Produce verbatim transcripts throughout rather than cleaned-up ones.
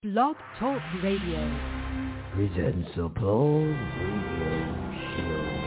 Blog Talk Radio presents a Applause Radio Show.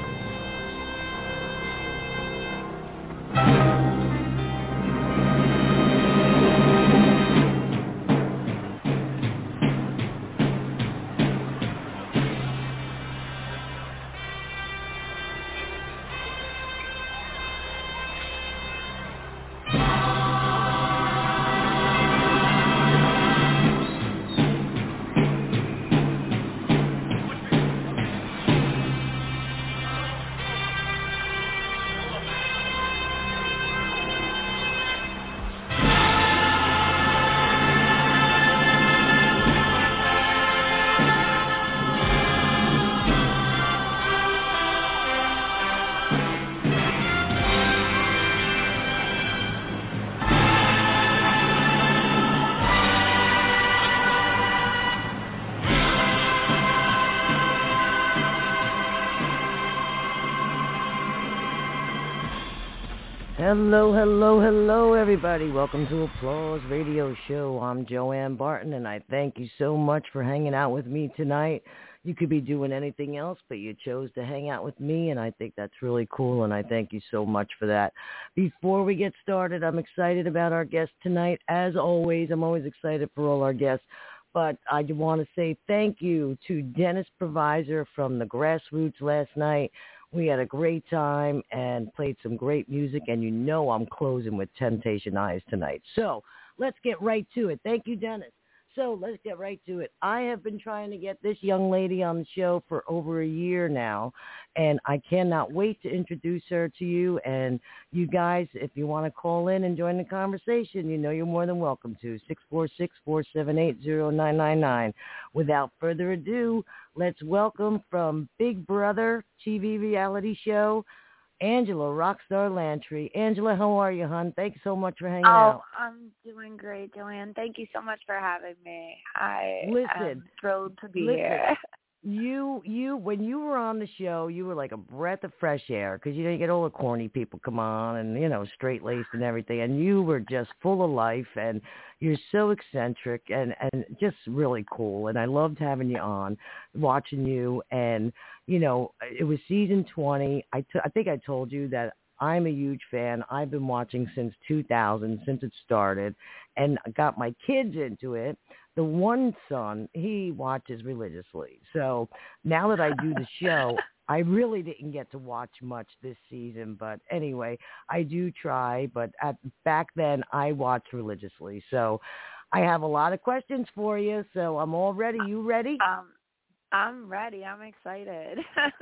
Hello, hello, hello, everybody. Welcome to Applause Radio Show. I'm Joanne Barton, and I thank you so much for hanging out with me tonight. You could be doing anything else, but you chose to hang out with me, and I think that's really cool, and I thank you so much for that. Before we get started, I'm excited about our guest tonight. As always, I'm always excited for all our guests, but I want to say thank you to Dennis Provisor from the Grassroots last night. We had a great time and played some great music, and you know I'm closing with Temptation Eyes tonight. So let's get right to it. Thank you, Dennis. So let's get right to it. I have been trying to get this young lady on the show for over a year now, and I cannot wait to introduce her to you. And you guys, if you want to call in and join the conversation, you know you're more than welcome to, six four six, four seven eight, zero nine nine nine. Without further ado, let's welcome from Big Brother T V reality show, Angela Rockstar Lantry. Angela, how are you, hon? Thanks so much for hanging oh, out. Oh, I'm doing great, Joanne. Thank you so much for having me. I listen, am thrilled to be listen, here. You, you, when you were on the show, you were like a breath of fresh air because, you know, you get all the corny people come on and, you know, straight-laced and everything, and you were just full of life, and you're so eccentric and, and just really cool, and I loved having you on, watching you, and, you know, it was season twenty. I, t- I think I told you that I'm a huge fan. I've been watching since two thousand, since it started, and I got my kids into it. The one son, he watches religiously. So now that I do the show, I really didn't get to watch much this season. But anyway, I do try. But at, back then, I watched religiously. So I have a lot of questions for you. So I'm all ready. You ready? Um, I'm ready. I'm excited.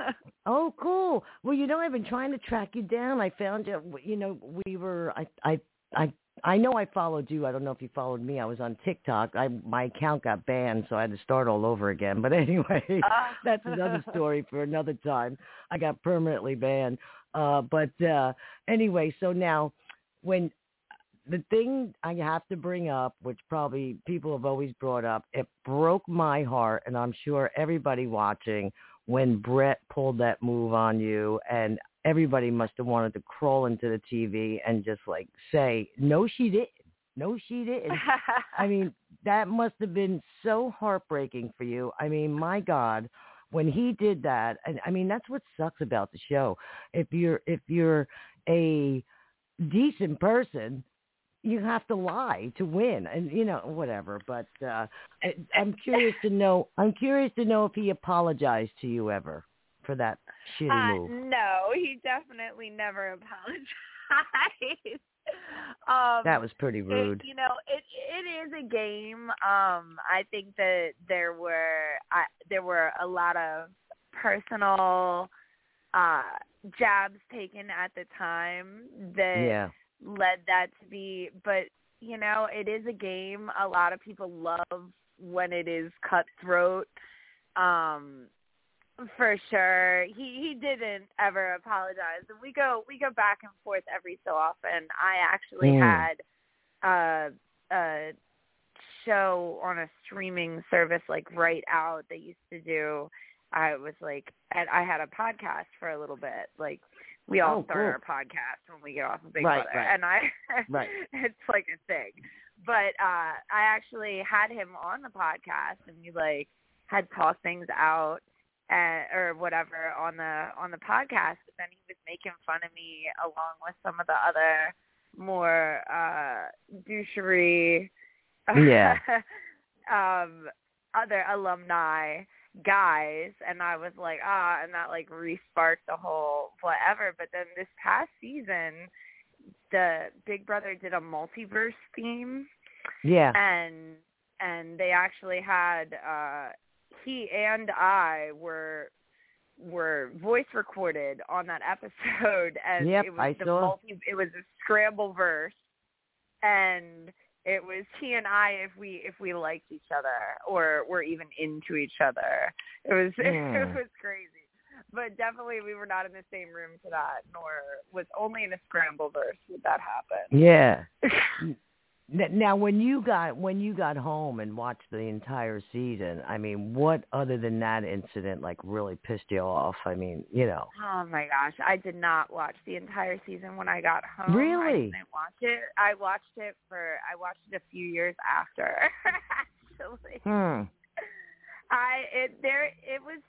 Oh, cool. Well, you know, I've been trying to track you down. I found you, you know, we were, I, I, I, I know I followed you. I don't know if you followed me. I was on TikTok. I, my account got banned, so I had to start all over again. But anyway, uh. that's another story for another time. I got permanently banned. Uh, but uh, anyway, so now when the thing I have to bring up, which probably people have always brought up, it broke my heart, and I'm sure everybody watching, when Brett pulled that move on you, and everybody must have wanted to crawl into the T V and just like say, no, she didn't. No, she didn't. I mean, that must have been so heartbreaking for you. I mean, my God, when he did that, and I mean, that's what sucks about the show. If you're, if you're a decent person, you have to lie to win, and you know, whatever. But uh, I, I'm curious to know. I'm curious to know if he apologized to you ever for that shitty uh, move. No, he definitely never apologized. um, that was pretty rude. It, you know, it it is a game. Um, I think that there were I, there were a lot of personal uh, jabs taken at the time that. Yeah. led that to be, but you know, it is a game. A lot of people love when it is cutthroat. Um, for sure, he he didn't ever apologize, and we go we go back and forth every so often. I actually mm. had a, a show on a streaming service like Right Out they used to do. I was like, and I had a podcast for a little bit, like. We all oh, start cool. our podcast when we get off of Big right, Brother, right. and I, right. it's like a thing. but uh, I actually had him on the podcast, and we like had talked things out and, or whatever on the on the podcast. But then he was making fun of me along with some of the other more uh, douchery, yeah, um, other alumni guys, and I was like, ah, and that like re-sparked the whole whatever. But then this past season, the Big Brother did a multiverse theme. Yeah. And and they actually had uh, he and I were were voice recorded on that episode, and yep, it was I the saw. multi it was a scramble verse, and it was he and I if we if we liked each other or were even into each other. It was Mm. it was crazy. But definitely we were not in the same room to that, nor was only in a scramble verse would that happen. Yeah. Now, when you got when you got home and watched the entire season, I mean, what other than that incident like really pissed you off? I mean, you know. Oh my gosh, I did not watch the entire season when I got home. Really? I didn't watch it. I watched it for I watched it a few years after. Actually. Hmm. I it there it was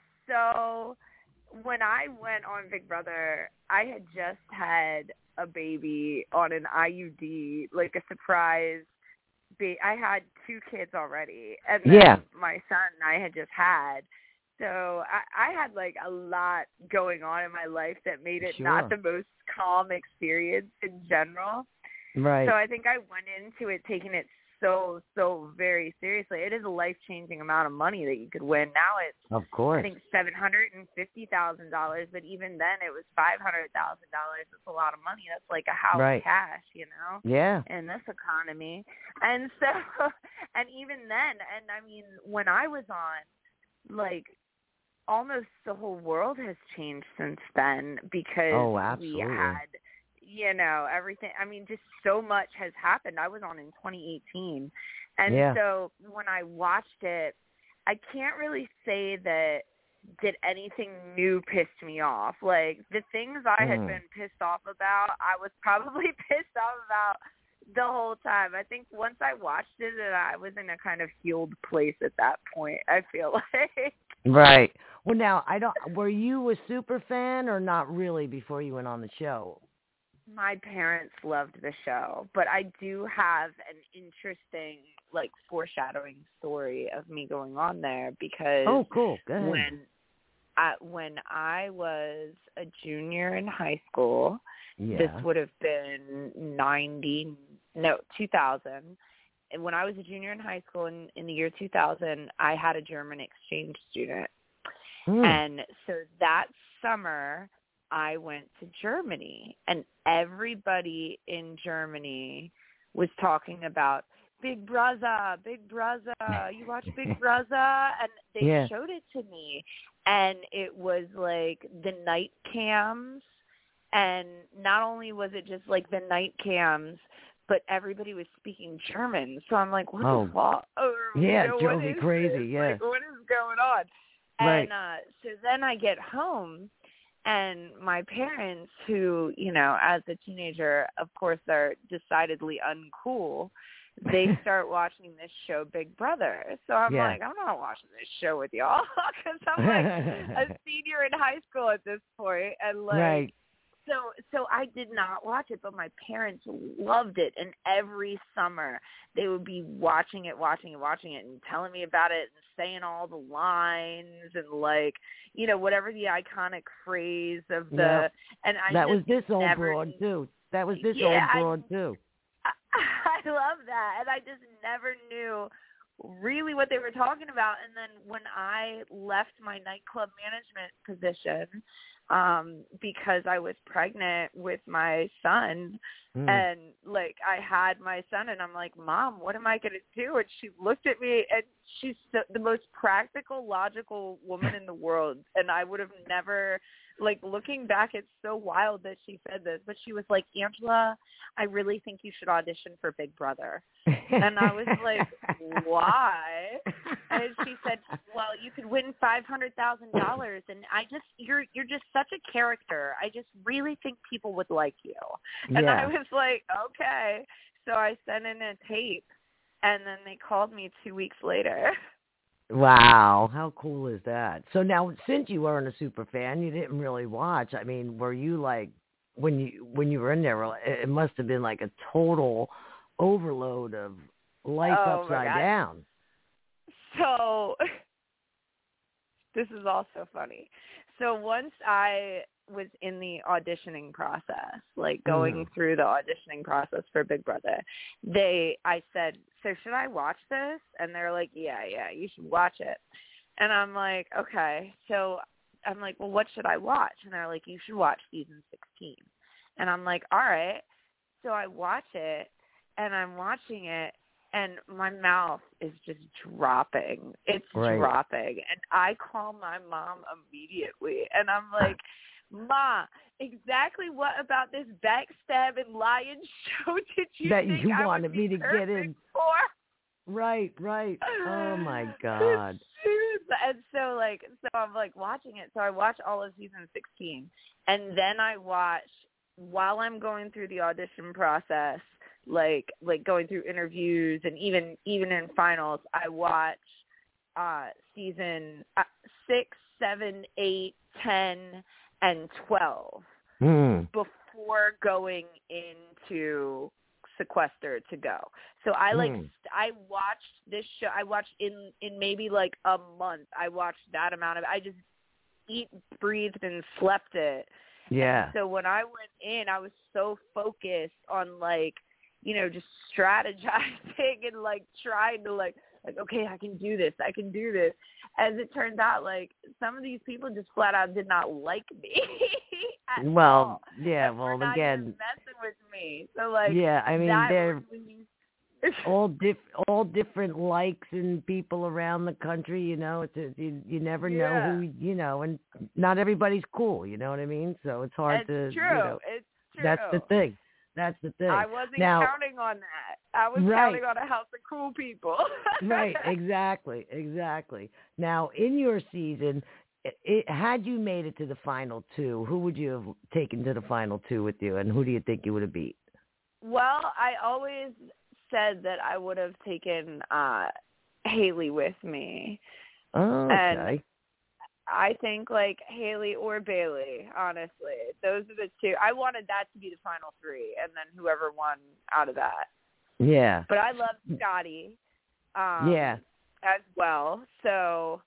so when I went on Big Brother, I had just had a baby on an I U D, like a surprise. Ba- I had two kids already, and then yeah. my son I had just had. So I, I had like a lot going on in my life that made it Sure. not the most calm experience in general. Right. So I think I went into it taking it so, so very seriously. It is a life-changing amount of money that you could win. Now it's, of course, I think seven hundred fifty thousand dollars, but even then it was five hundred thousand dollars. It's a lot of money. That's like a house right. cash, you know, yeah. in this economy. And so, and even then, and I mean, when I was on, like, almost the whole world has changed since then because oh, absolutely. we had, you know, everything. I mean, just so much has happened. I was on in twenty eighteen. And yeah. so when I watched it, I can't really say that did anything new piss me off. Like, the things I had mm. been pissed off about, I was probably pissed off about the whole time. I think once I watched it, and I was in a kind of healed place at that point, I feel like. Right. Well, now, I don't. Were you a super fan or not really before you went on the show? My parents loved the show, but I do have an interesting, like, foreshadowing story of me going on there because oh, cool. Go ahead. when I, when I was a junior in high school, yeah. this would have been ninety, no, two thousand. And when I was a junior in high school in, in the year two thousand, I had a German exchange student. Mm. And so that summer, I went to Germany, and everybody in Germany was talking about Big Brother, Big Brother. You watch Big Brother? And they yeah. showed it to me, and it was like the night cams, and not only was it just like the night cams, but everybody was speaking German. So I'm like, what oh. the fuck? Or, yeah, you know, it drove what me is crazy, this? yeah. Like, what is going on? Right. And uh, so then I get home, and my parents, who, you know, as a teenager, of course, are decidedly uncool, they start watching this show, Big Brother. So I'm yeah. like, I'm not watching this show with y'all because I'm like a senior in high school at this point, and like, right. so so I did not watch it, but my parents loved it, and every summer they would be watching it, watching it, watching it, and telling me about it, and saying all the lines, and like, you know, whatever the iconic phrase of the, yep. and I that just was this old never, broad too. That was this yeah, old broad I, too. I, I love that, and I just never knew really what they were talking about. And then when I left my nightclub management position, um, because I was pregnant with my son, mm. and like I had my son, and I'm like, Mom, what am I going to do? And she looked at me, and she's so, the most practical, logical woman in the world. And I would have never, like, looking back, it's so wild that she said this, but she was like, Angela, I really think you should audition for Big Brother. And I was like, why? And she said, well, you could win five hundred thousand dollars, and I just, you're you're just such a character. I just really think people would like you. And yeah. I was like, okay. So I sent in a tape, And then they called me two weeks later. Wow, how cool is that? So now, since you weren't a super fan, you didn't really watch. I mean, were you like when you when you were in there? It must have been like a total overload of life Oh, upside my God. down. So this is also funny. So once I was in the auditioning process, like going Mm. through the auditioning process for Big Brother, they, I said, so should I watch this? And they're like, yeah, yeah, you should watch it. And I'm like, okay. So I'm like, well, what should I watch? And they're like, you should watch season sixteen. And I'm like, all right. So I watch it, and I'm watching it, and my mouth is just dropping. It's Right. dropping. And I call my mom immediately, and I'm like, Ma, exactly what about this backstabbing lying show did you That think you I wanted would me be to get perfect in. for? Right, right. Oh my God. And so like so I'm like watching it. So I watch all of season sixteen, and then I watch while I'm going through the audition process, like like going through interviews, and even even in finals, I watch uh, season uh, six, seven, eight, ten, and twelve Mm. before going into Sequester to go. So I like Mm. st- I watched this show. I watched in in maybe like a month. I watched that amount of. I just eat, breathed, and slept it. Yeah. And so when I went in, I was so focused on like, you know, just strategizing and like trying to like, like, okay, I can do this. I can do this. As it turns out, like some of these people just flat out did not like me. at Well, all. yeah, And well, were not again, even messing with me. So like, yeah, I mean, that they're really... all diff, all different likes and people around the country. You know, it's a, you you never know Yeah. who you know, and not everybody's cool. You know what I mean? So it's hard It's to, true. you know, It's true. that's the thing. That's the thing. I wasn't Now, counting on that. I was right. counting on a house of cool people. Right, exactly, exactly. Now, in your season, it, it, had you made it to the final two, who would you have taken to the final two with you, and who do you think you would have beat? Well, I always said that I would have taken uh, Haley with me. Oh, And okay. I think like Haley or Bailey, honestly. Those are the two. I wanted that to be the final three, and then whoever won out of that. Yeah. But I love Scotty um, Yeah. as well, so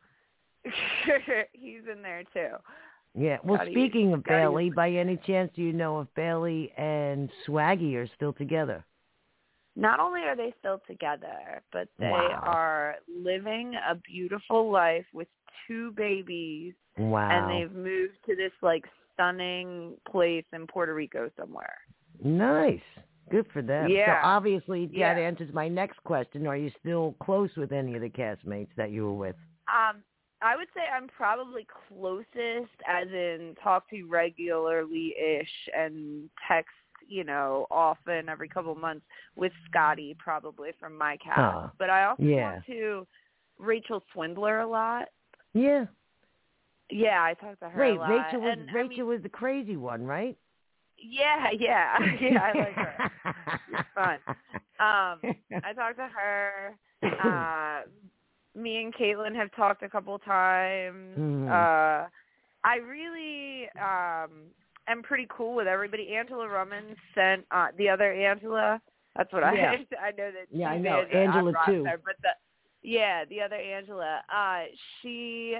he's in there too. Yeah. Well, Scotty- speaking of Scotty Bailey, was- by any chance do you know if Bailey and Swaggy are still together? Not only are they still together, but they Wow. are living a beautiful life with two babies, Wow. and they've moved to this like stunning place in Puerto Rico somewhere. Nice. Good for them. Yeah. So obviously that Yeah. answers my next question. Are you still close with any of the castmates that you were with? Um, I would say I'm probably closest, as in talk to regularly-ish and text, you know, often every couple of months with Scotty, probably from my cast. Oh, but I also yeah. talk to Rachel Swindler a lot. Yeah. Yeah, I talk to her Wait, a lot. Rachel was and, Rachel I mean, was the crazy one, right? Yeah, yeah, yeah. I like her. She's fun. Um, I talked to her. Uh, me and Caitlin have talked a couple times. Mhm. Uh, I really um, am pretty cool with everybody. Angela Rumman sent uh, the other Angela. That's what Yeah. I I know that. Yeah, I she's know. Angela, Angela on too. roster, But the yeah, the other Angela. Uh, she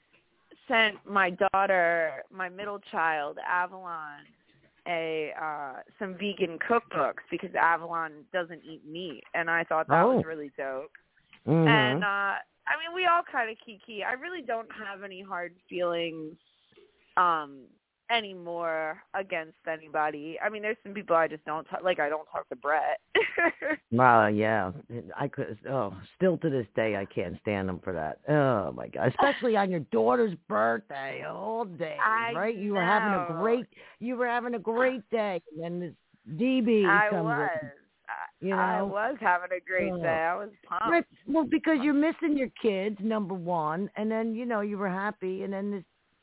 sent my daughter, my middle child, Avalon, a uh some vegan cookbooks because Avalon doesn't eat meat, and I thought that Oh. was really dope. Mhm. And uh I mean, we all kind of kiki. I really don't have any hard feelings um anymore against anybody. I mean, there's some people I just don't talk, like I don't talk to Brett. Well, yeah, I could. Oh, still to this day, I can't stand them for that. Oh my God, especially on your daughter's birthday, all day, I right? You were having a know. great, you were having a great day, and then this D B I comes was. in. I, You I know? was having a great Oh. day. I was pumped. Right. Well, because you're missing your kids, number one, and then you know you were happy, and then this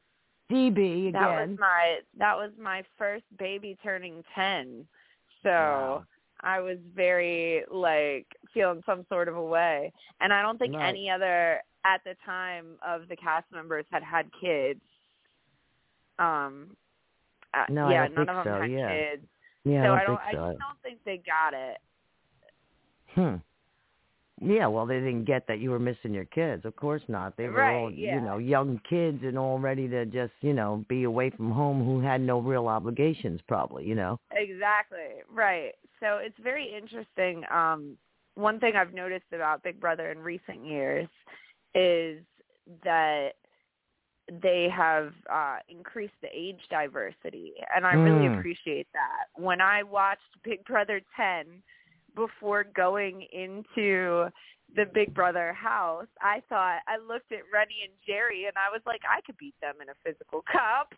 D B again. That was my that was my first baby turning ten. So Wow. I was very, like, feeling some sort of a way. And I don't think right. any other, at the time, of the cast members had had kids. Um, uh, no, yeah, I don't none think of them so. had Yeah. kids. Yeah, so I don't I don't. think I so. just don't think they got it. Hmm. Yeah, well, they didn't get that you were missing your kids. Of course not. They were Right, all, yeah. you know, young kids and all ready to just, you know, be away from home who had no real obligations probably, you know. Exactly. Right. So it's very interesting. Um, one thing I've noticed about Big Brother in recent years is that they have uh, increased the age diversity, and I really Mm. appreciate that. When I watched Big Brother ten before going into the Big Brother house, I thought, I looked at Rennie and Jerry, and I was like, I could beat them in a physical cup.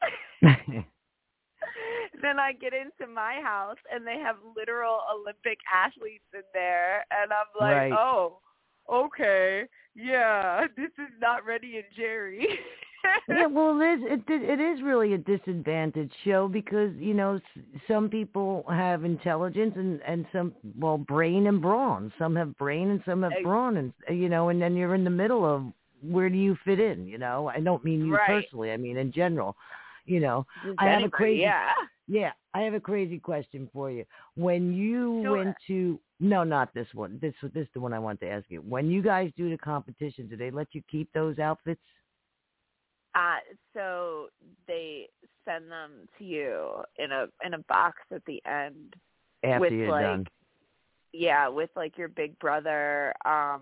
Then I get into my house, and they have literal Olympic athletes in there, and I'm like, Right. oh, okay, yeah, this is not Rennie and Jerry. Yeah, well, it is. It, it is really a disadvantaged show because you know s- some people have intelligence and and some well brain and brawn. Some have brain and some have Ex- brawn, and you know, and then you're in the middle of where do you fit in? You know, I don't mean you Right. personally. I mean in general. You know, Just I have anybody, a crazy. yeah. Yeah, I have a crazy question for you. When you Sure. went to no, not this one. This this is the one I want to ask you. When you guys do the competition, do they let you keep those outfits? Uh, so they send them to you in a in a box at the end After with you're like done. yeah, with like your Big Brother um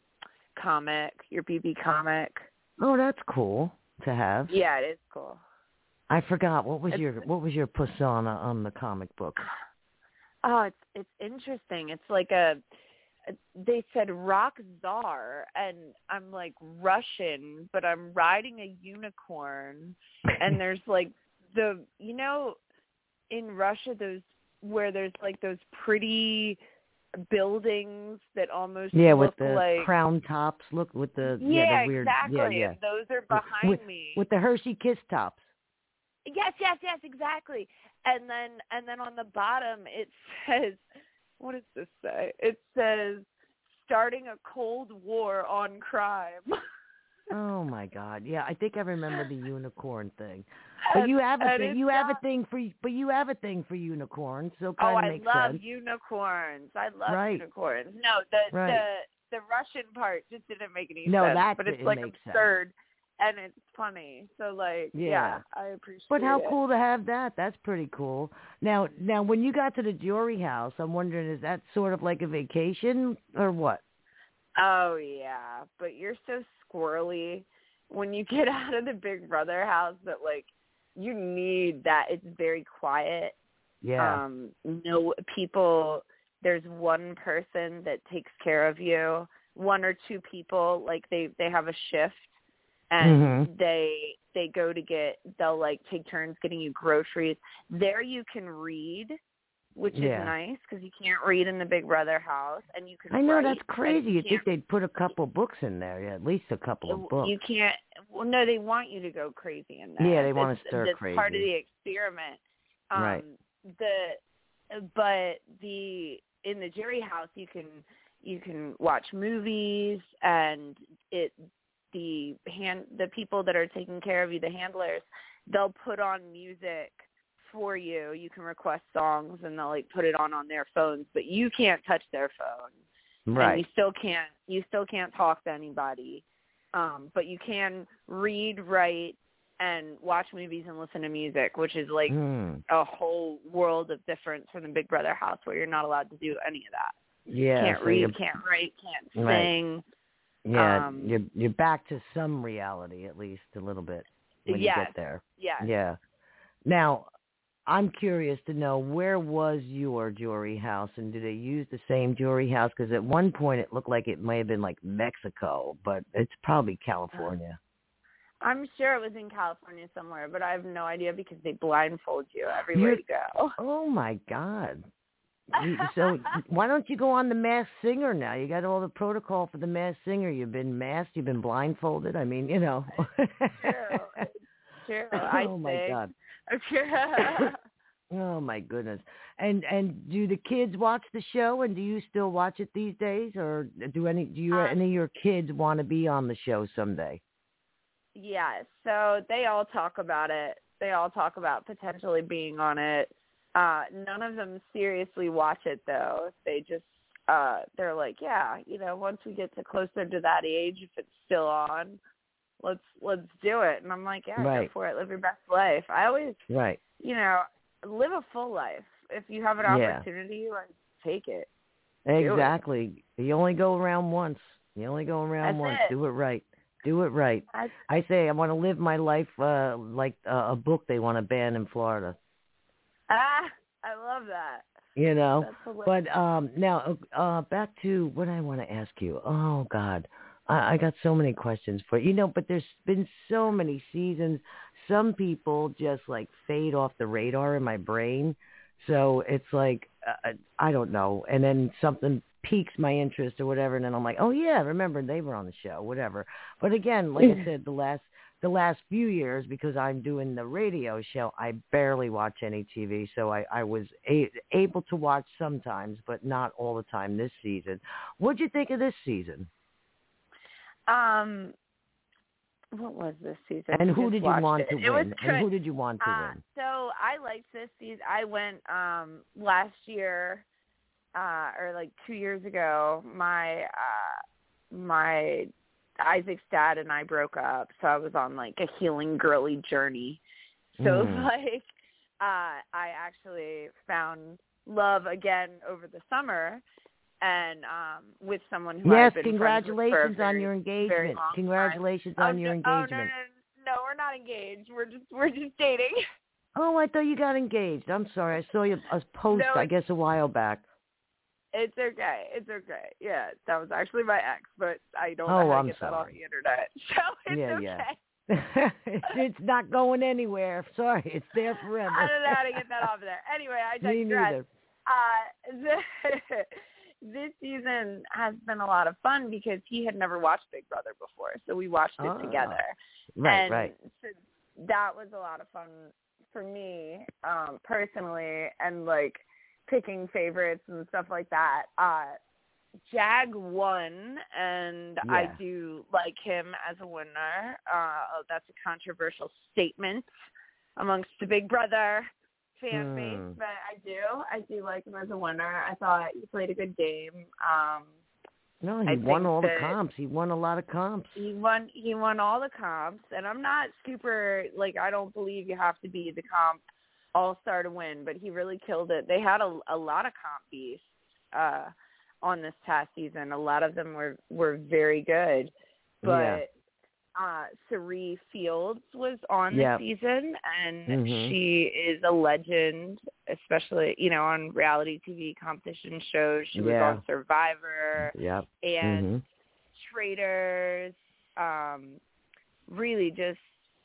comic, your B B comic. Oh, that's cool to have. Yeah, it is cool. I forgot what was It's, your what was your persona on the comic book? oh, it's it's interesting. It's like a they said rock czar, and I'm like Russian, but I'm riding a unicorn, and there's like the you know in Russia those where there's like those pretty buildings that almost Yeah, look with the like crown tops. Look with the yeah, yeah the weird exactly. yeah yeah And those are behind with, me. with the Hershey Kiss tops. Yes, yes, yes, exactly. And then and then on the bottom it says, what does this say? It says, starting a cold war on crime. Oh my God! Yeah, I think I remember the unicorn thing. But And- you have a and thing. it's You have a not- thing for but you have a thing for unicorns, so it Oh, kind of I makes love sense. unicorns. I love Right. unicorns. No, the Right. the the Russian part just didn't make any No, sense. that but it's didn't like make sense. absurd and it's funny. So like Yeah. yeah, I appreciate But how it. cool to have that. That's pretty cool. Now, now, when you got to the jury house, I'm wondering, is that sort of like a vacation or what? Oh yeah, but you're so squirrely when you get out of the Big Brother house that like you need that. It's very quiet. Yeah. Um, no people. There's one person that takes care of you. One or two people, like they they have a shift, and Mhm. they they go to get. They'll like take turns getting you groceries. There you can read, which Yeah. is nice because you can't read in the Big Brother house, and you can. I know, write, that's and crazy. You You'd think they'd put a couple books in there, yeah, at least a couple of books. You can't. Well, no, they want you to go crazy in there. Yeah, they want to It's- stir that's crazy. part of the experiment. Um, Right. The but the in the jury house you can you can watch movies, and it the hand the people that are taking care of you, the handlers, they'll put on music for you. You can request songs, and they'll like put it on on their phones, but you can't touch their phone. And Right. you still can't you still can't talk to anybody. Um, but you can read, write, and watch movies and listen to music, which is like Mm. a whole world of difference from the Big Brother house where you're not allowed to do any of that. Yeah. Can't so read, you're- can't write, can't Right. sing. Yeah, um, you're you're back to some reality at least a little bit when Yes. you get there. Yes. Yeah. Now, I'm curious to know, where was your jury house, and do they use the same jury house? Because at one point it looked like it may have been like Mexico, but it's probably California. I'm sure it was in California somewhere, but I have no idea because they blindfold you everywhere You're- you go. Oh my God! You- So why don't you go on The Masked Singer now? You got all the protocol for The Masked Singer. You've been masked. You've been blindfolded. I mean, you know. True. True. I Oh my think. God! True. Oh my goodness! And and do the kids watch the show? And do you still watch it these days, or do any do you Um, any of your kids want to be on the show someday? Yeah, so they all talk about it. They all talk about potentially being on it. Uh, none of them seriously watch it though. They just uh, they're like, yeah, you know, once we get to closer to that age, if it's still on, let's let's do it. And I'm like, yeah, Right. go for it. Live your best life. I always, Right. you know, live a full life. If you have an Yeah. opportunity, like take it. Exactly. You only go around once. You only go around That's once. it. Do it right. Do it right. I, I say I want to live my life uh, like uh, a book they want to ban in Florida. ah, I love that. You know, That's hilarious. but um, now uh, back to what I want to ask you. Oh God, I, I got so many questions for you. You know, but there's been so many seasons. Some people just like fade off the radar in my brain, so it's like uh, I don't know. And then something piques my interest or whatever, and then I'm like, oh yeah, remember they were on the show, whatever. But again, like I said, the last. The last few years, because I'm doing the radio show, I barely watch any T V, so I, I was a, able to watch sometimes, but not all the time this season. What'd you think of this season? Um, what was this season? And I who just did you watched want it. to It was win? good. And who did you want to Uh, win? so I liked this season. I went um last year, uh, or like two years ago. My uh, my Isaac's dad and I broke up, so I was on like a healing girly journey. So Mm. like, uh, I actually found love again over the summer, and um, with someone who Yes, I've been friends with for a congratulations very, on your very engagement. long Congratulations time. on Oh, your no, oh, no, engagement. no, no, we're not engaged. We're just we're just dating. Oh, I thought you got engaged. I'm sorry. I saw you a post, No, I guess, a while back. It's okay. It's okay. Yeah, that was actually my ex, but I don't Oh, know how to I'm get that on sorry. the internet. So it's Yeah, okay. yeah. It's not going anywhere. Sorry, it's there forever. I don't know how to get that off of there. Anyway, I Me digress. neither. Uh, the, this season has been a lot of fun because he had never watched Big Brother before, so we watched it Ah, together. Right, and right. So that was a lot of fun for me um, personally, and like picking favorites and stuff like that. Uh, Jag won, and Yeah. I do like him as a winner. Uh, that's a controversial statement amongst the Big Brother fan Hmm. base, but I do. I do like him as a winner. I thought he played a good game. Um, No, he I won think all the that comps. He won a lot of comps. he won. He won all the comps, and I'm not super like I don't believe you have to be the comp all-star to win, but he really killed it. They had a, a lot of comp beasts uh, on this past season. A lot of them were, were very good, but Yeah. uh, Cirie Fields was on Yep. this season, and Mhm. she is a legend, especially, you know, on reality T V competition shows. She was Yeah. on Survivor Yep. and Mhm. Traitors, um, really just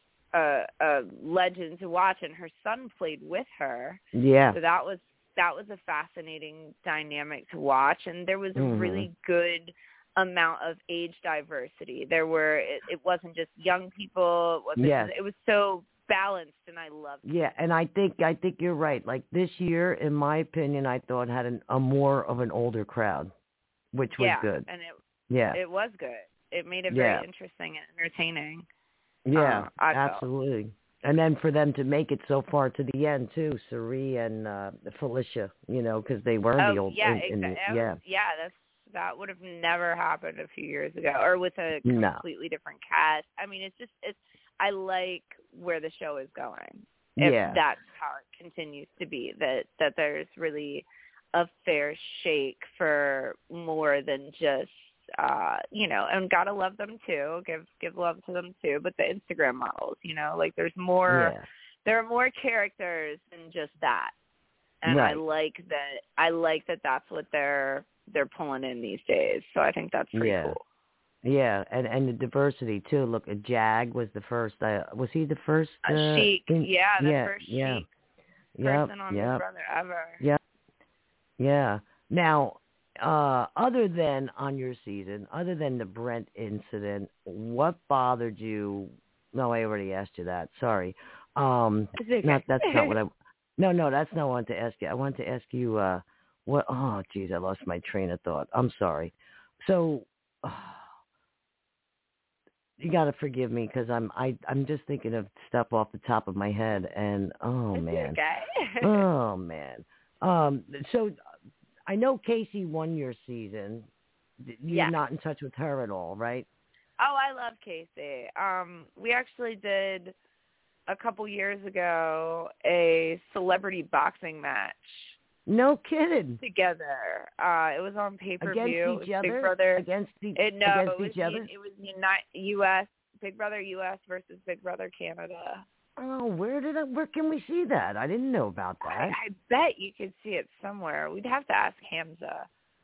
a, a legend to watch, and her son played with her. Yeah. So that was that was a fascinating dynamic to watch, and there was a Mhm. really good amount of age diversity. There were it, it wasn't just young people. It wasn't Yes. just, it was so balanced, and I loved it. Yeah, and I think I think you're right. Like this year, in my opinion, I thought had an, a more of an older crowd, which was yeah, good. and it Yeah. it was good. It made it Yeah. very interesting and entertaining. Yeah, uh, I felt. absolutely. And then for them to make it so far to the end too, Cirie and uh, Felicia, you know, because they were Oh the old. yeah, in, in, exactly. yeah. Yeah, that's that would have never happened a few years ago, or with a No. completely different cast. I mean, it's just it's. I like where the show is going. If Yeah. that's how it continues to be, that that there's really a fair shake for more than just uh you know, and gotta love them too, give give love to them too, but the Instagram models, you know, like there's more Yeah. there are more characters than just that, and I Right. like that I like that that's what they're they're pulling in these days, so I think that's pretty Yeah. cool. Yeah, and and the diversity too. Look, uh, Jag was the first. Uh, was he the first? Uh, Uh, Chic, in- yeah, the yeah, first yeah. Chic Yep, person on yep. Big Brother ever. Yep. Yeah. Now, uh, other than on your season, other than the Brent incident, what bothered you? No, I already asked you that. Sorry. Um, It's okay. not that's not what I. No, no, that's not what I wanted to ask you. I wanted to ask you uh, what. Oh, geez, I lost my train of thought. I'm sorry. So. Uh, You gotta forgive me because I'm I I'm just thinking of stuff off the top of my head, and oh It's man, okay. oh man. Um, so I know Casey won your season. You're Yeah. not in touch with her at all, right? Oh, I love Casey. Um, we actually did a couple years ago a celebrity boxing match No kidding. together. Uh, it was on pay per view. Against each other. Big Brother. Against the It, no, against it was each the, other. it was the U S Big Brother U S versus Big Brother Canada. Oh, where did I, where can we see that? I didn't know about I, that. I bet you could see it somewhere. We'd have to ask Hamza.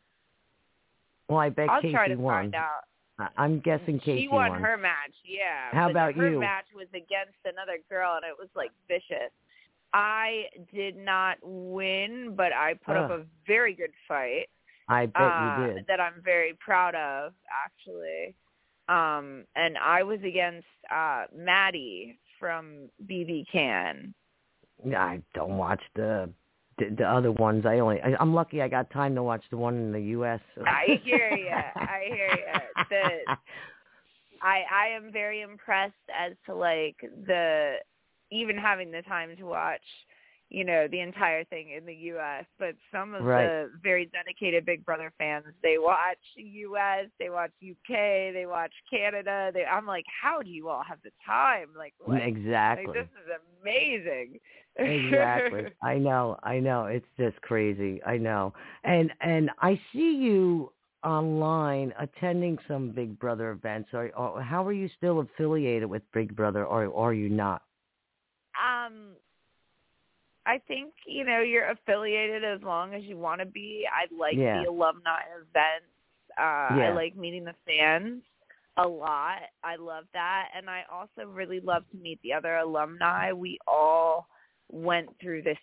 Well, I bet I'll Casey try to won. find out. I- I'm guessing Casey She won won. her match, yeah. How but about her you? Her match was against another girl, and it was, like, vicious. I did not win, but I put Ugh. up a very good fight. I bet uh, you did. That I'm very proud of, actually. Um, and I was against uh, Maddie from B B Can. I don't watch the the, the other ones. I only I, I'm lucky I got time to watch the one in the U S I hear you. I hear you. The, I I am very impressed as to like the even having the time to watch, you know, the entire thing in the U S. But some of right. the very dedicated Big Brother fans, they watch U S, they watch U K, they watch Canada. They I'm like, how do you all have the time? Like, what? Exactly. Like, this is amazing. Exactly. I know. I know. It's just crazy. I know. And and I see you online attending some Big Brother events. Or, or how are you still affiliated with Big Brother, or, or are you not? Um, I think, you know, you're affiliated as long as you want to be. I like Yeah. the alumni events. Uh, Yeah. I like meeting the fans a lot. I love that. And I also really love to meet the other alumni. We all went through this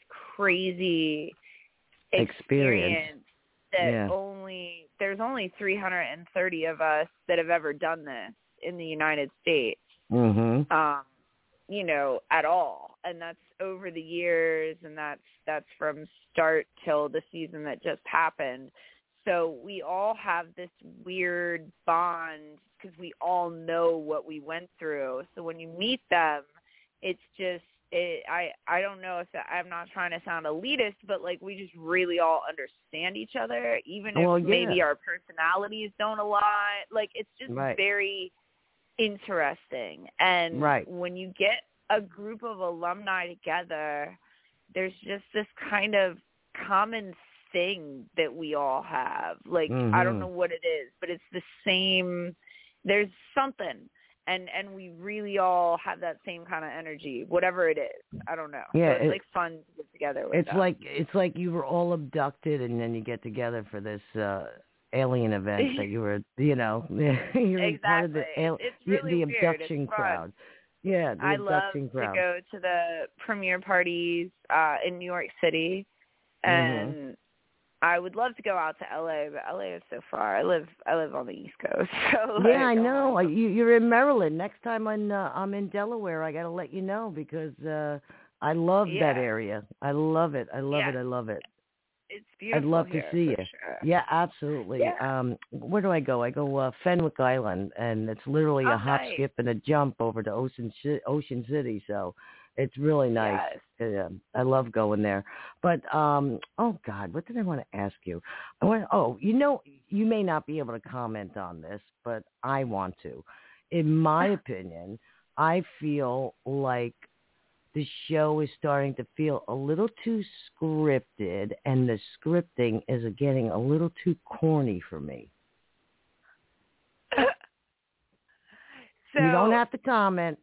crazy experience, Experience. that Yeah. only, there's only three hundred thirty of us that have ever done this in the United States. Mm-hmm. Um, you know, at all. And that's over the years, and that's that's from start till the season that just happened. So we all have this weird bond because we all know what we went through. So when you meet them, it's just, it, I, I don't know if that, I'm not trying to sound elitist, but like we just really all understand each other, even if Well, yeah. maybe our personalities don't align. Like it's just Right. very interesting. And right. when you get a group of alumni together, there's just this kind of common thing that we all have. Like, mm-hmm. I don't know what it is, but it's the same. There's something. And and we really all have that same kind of energy, whatever it is. I don't know. Yeah, so it's it, like fun to get together with It's them. like it's like you were all abducted, and then you get together for this uh alien event that you were, you know, you're exactly. part of the al- it's really the weird. abduction It's crowd. Yeah, the I love abduction to crowd. go to the premiere parties uh, in New York City, and mm-hmm. I would love to go out to L A, but L A is so far. I live I live on the East Coast, so like, yeah, I know. um, You, you're in Maryland. Next time I'm uh, I'm in Delaware, I got to let you know because uh I love yeah. that area. I love it. I love yeah. it. I love it. It's beautiful. I'd love here, to see you. for Sure. Yeah, absolutely. Yeah. Um, where do I go? I go uh, Fenwick Island, and it's literally oh, a hop, nice. skip, and a jump over to Ocean Ocean City. So it's really nice. Yes. Yeah, I love going there. But um, oh God, what did I want to ask you? I want. Oh, you know, you may not be able to comment on this, but I want to. In my opinion, I feel like the show is starting to feel a little too scripted, and the scripting is getting a little too corny for me. So you don't have to comment.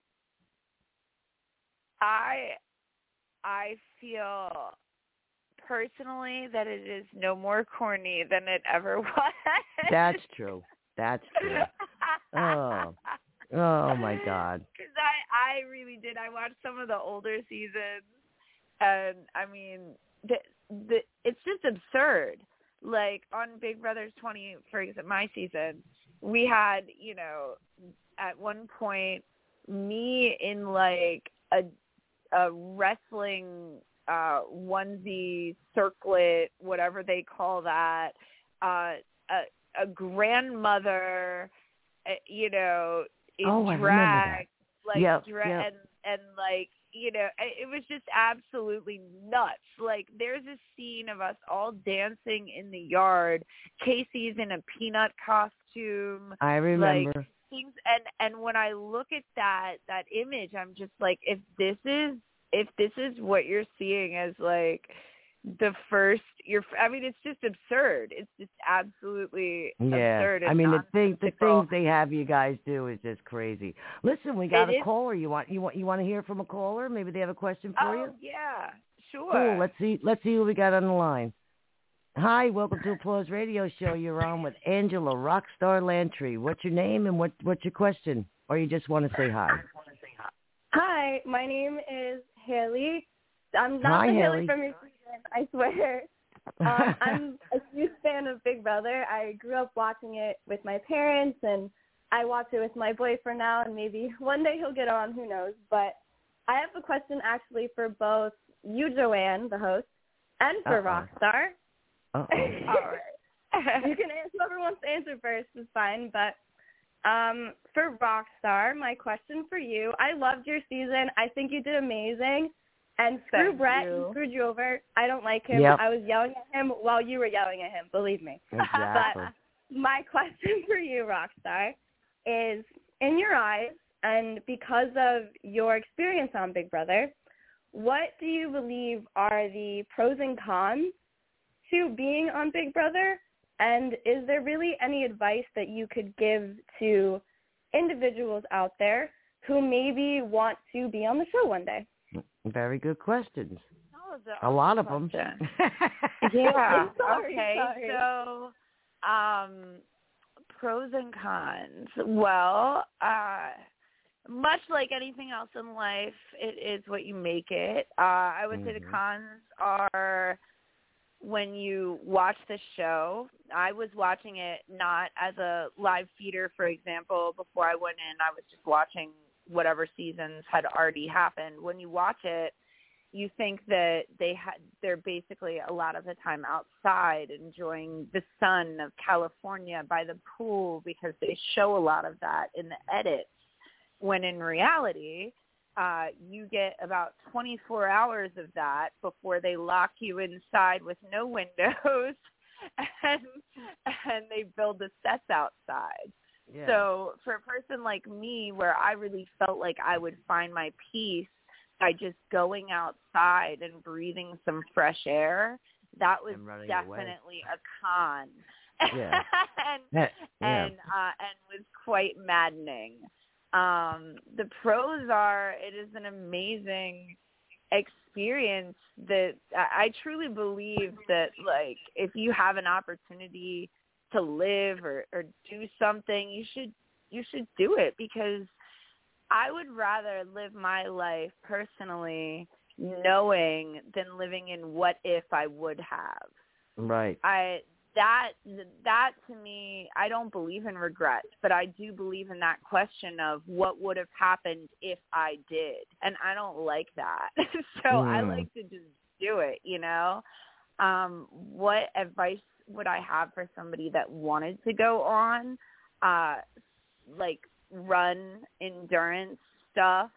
I I feel personally that it is no more corny than it ever was. That's true. That's true. Oh. Oh my God! Because I, I really did. I watched some of the older seasons, and I mean, the, the it's just absurd. Like on Big Brother twenty, for example, my season, we had, you know, at one point, me in like a a wrestling uh, onesie, circlet, whatever they call that, uh, a, a grandmother, uh, you know, in oh, drag, like, yep, dra- yep. and and like, you know, it was just absolutely nuts. Like, there's a scene of us all dancing in the yard. Casey's in a peanut costume. I remember. Like, things, and and when I look at that that image, I'm just like, if this is if this is what you're seeing as like the first, you're, I mean, it's just absurd. It's just absolutely yeah. absurd. And I mean, the thing, the nonsensical. things they have you guys do is just crazy. Listen, we got It a is- caller. You want you want you want to hear from a caller? Maybe they have a question for Oh you. yeah, sure. Cool. Let's see. Let's see who we got on the line. Hi, welcome to Applause Radio Show. You're on with Angela Rockstar Lantry. What's your name and what what's your question? Or you just want to say hi? Hi, my name is Haley. I'm not Hi, the Haley. Haley from your season, I swear. Um, I'm a huge fan of Big Brother. I grew up watching it with my parents, and I watch it with my boyfriend now, and maybe one day he'll get on, who knows. But I have a question actually for both you, Joanne, the host, and for Uh-oh. Rockstar. Uh-oh. All right. You can answer, whoever wants to answer first is fine, but um, for Rockstar, my question for you, I loved your season. I think you did amazing. And screw Thank Brett, you. he screwed you over. I don't like him. Yep. I was yelling at him while you were yelling at him, believe me. Exactly. But my question for you, Rockstar, is in your eyes, and because of your experience on Big Brother, what do you believe are the pros and cons to being on Big Brother? And is there really any advice that you could give to individuals out there who maybe want to be on the show one day? Very good questions. That was A lot of them. question. Yeah. Sorry, okay. sorry. So, um, pros and cons. Well, uh, much like anything else in life, it is what you make it. Uh, I would say the Mhm. cons are when you watch the show. I was watching it not as a live feeder, for example. Before I went in, I was just watching whatever seasons had already happened. When you watch it, you think that they had they're basically a lot of the time outside enjoying the sun of California by the pool, because they show a lot of that in the edits, when in reality uh you get about twenty-four hours of that before they lock you inside with no windows and and they build the sets outside. Yeah. So for a person like me, where I really felt like I would find my peace by just going outside and breathing some fresh air, that was And running definitely a con. Yeah. and Yeah. and uh, and was quite maddening. Um, the pros are, it is an amazing experience that I, I truly believe that, like, if you have an opportunity to live or, or do something, you should you should do it, because I would rather live my life personally knowing than living in what if I would have. Right. I that that to me, I don't believe in regrets, but I do believe in that question of what would have happened if I did, and I don't like that. So Mm. I like to just do it, you know. Um, what advice would I have for somebody that wanted to go on, uh, like run endurance stuff?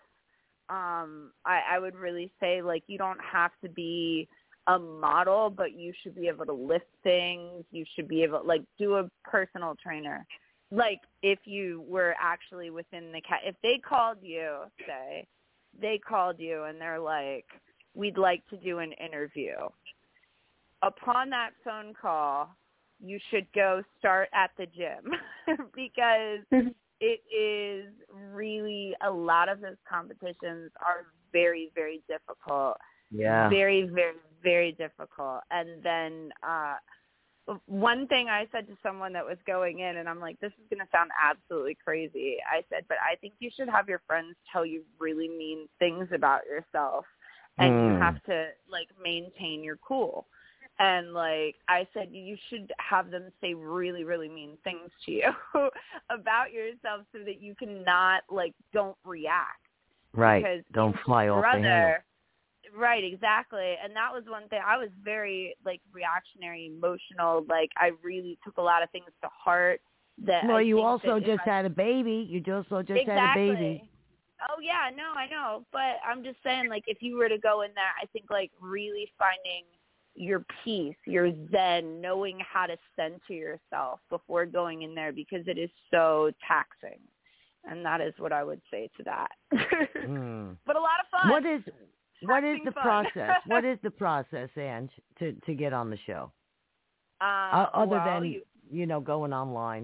Um, I, I would really say, like, you don't have to be a model, but you should be able to lift things. You should be able, like, do a personal trainer. Like, if you were actually within the cat, if they called you, say, they called you and they're like, we'd like to do an interview. Upon that phone call, you should go start at the gym because it is really, a lot of those competitions are very, very difficult. Yeah. Very, very, very difficult. And then uh, one thing I said to someone that was going in, and I'm like, this is going to sound absolutely crazy. I said, but I think you should have your friends tell you really mean things about yourself, and Mm. you have to, like, maintain your cool. And, like, I said, you should have them say really, really mean things to you about yourself so that you can not, like, don't react. Right. Because Don't fly off the handle. brother, Right, exactly. And that was one thing. I was very, like, reactionary, emotional. Like, I really took a lot of things to heart. That well, I you think also that just I, had a baby. You just also just exactly. had a baby. Oh, yeah, no, I know. But I'm just saying, like, if you were to go in there, I think, like, really finding your peace, your zen, knowing how to center yourself before going in there, because it is so taxing. And that is what I would say to that. mm. But a lot of fun. What is what is Taxing the fun. process? What is the process, Ange, to, to get on the show? Uh, uh, other well, than, you, you know, going online.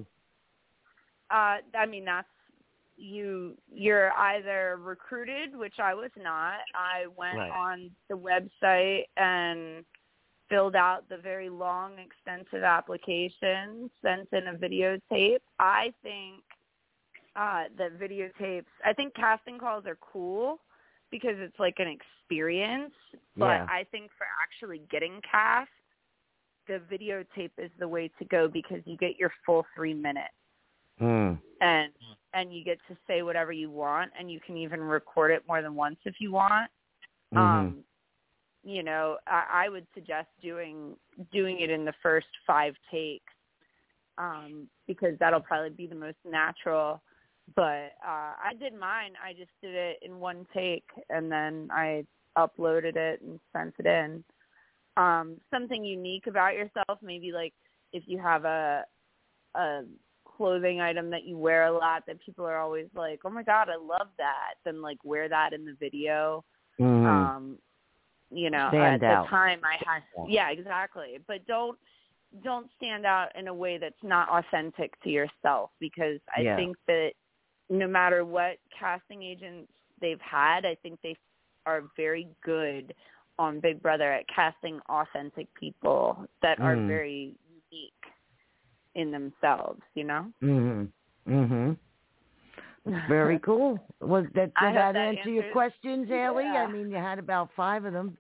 Uh, I mean, that's, you, you're either recruited, which I was not. I went right. on the website and filled out the very long, extensive application, sent in a videotape. I think uh, that videotapes, I think casting calls are cool because it's like an experience, but Yeah. I think for actually getting cast, the videotape is the way to go because you get your full three minutes. Mm. And and you get to say whatever you want, and you can even record it more than once if you want. Mm-hmm. Um, you know, I, I would suggest doing doing it in the first five takes um, because that'll probably be the most natural. But uh, I did mine. I just did it in one take, and then I uploaded it and sent it in. Um, something unique about yourself, maybe like if you have a a clothing item that you wear a lot that people are always like, oh my God, I love that, then like wear that in the video. Mm-hmm. Um, you know, stand at out. the time I had, yeah, exactly. But don't, don't stand out in a way that's not authentic to yourself, because I yeah. think that no matter what casting agents they've had, I think they are very good on Big Brother at casting authentic people that mm. are very unique in themselves, you know? Mm-hmm. Mm-hmm. Very cool. Was that, did that, that answer your answers, questions, Haley? yeah. I mean, you had about five of them.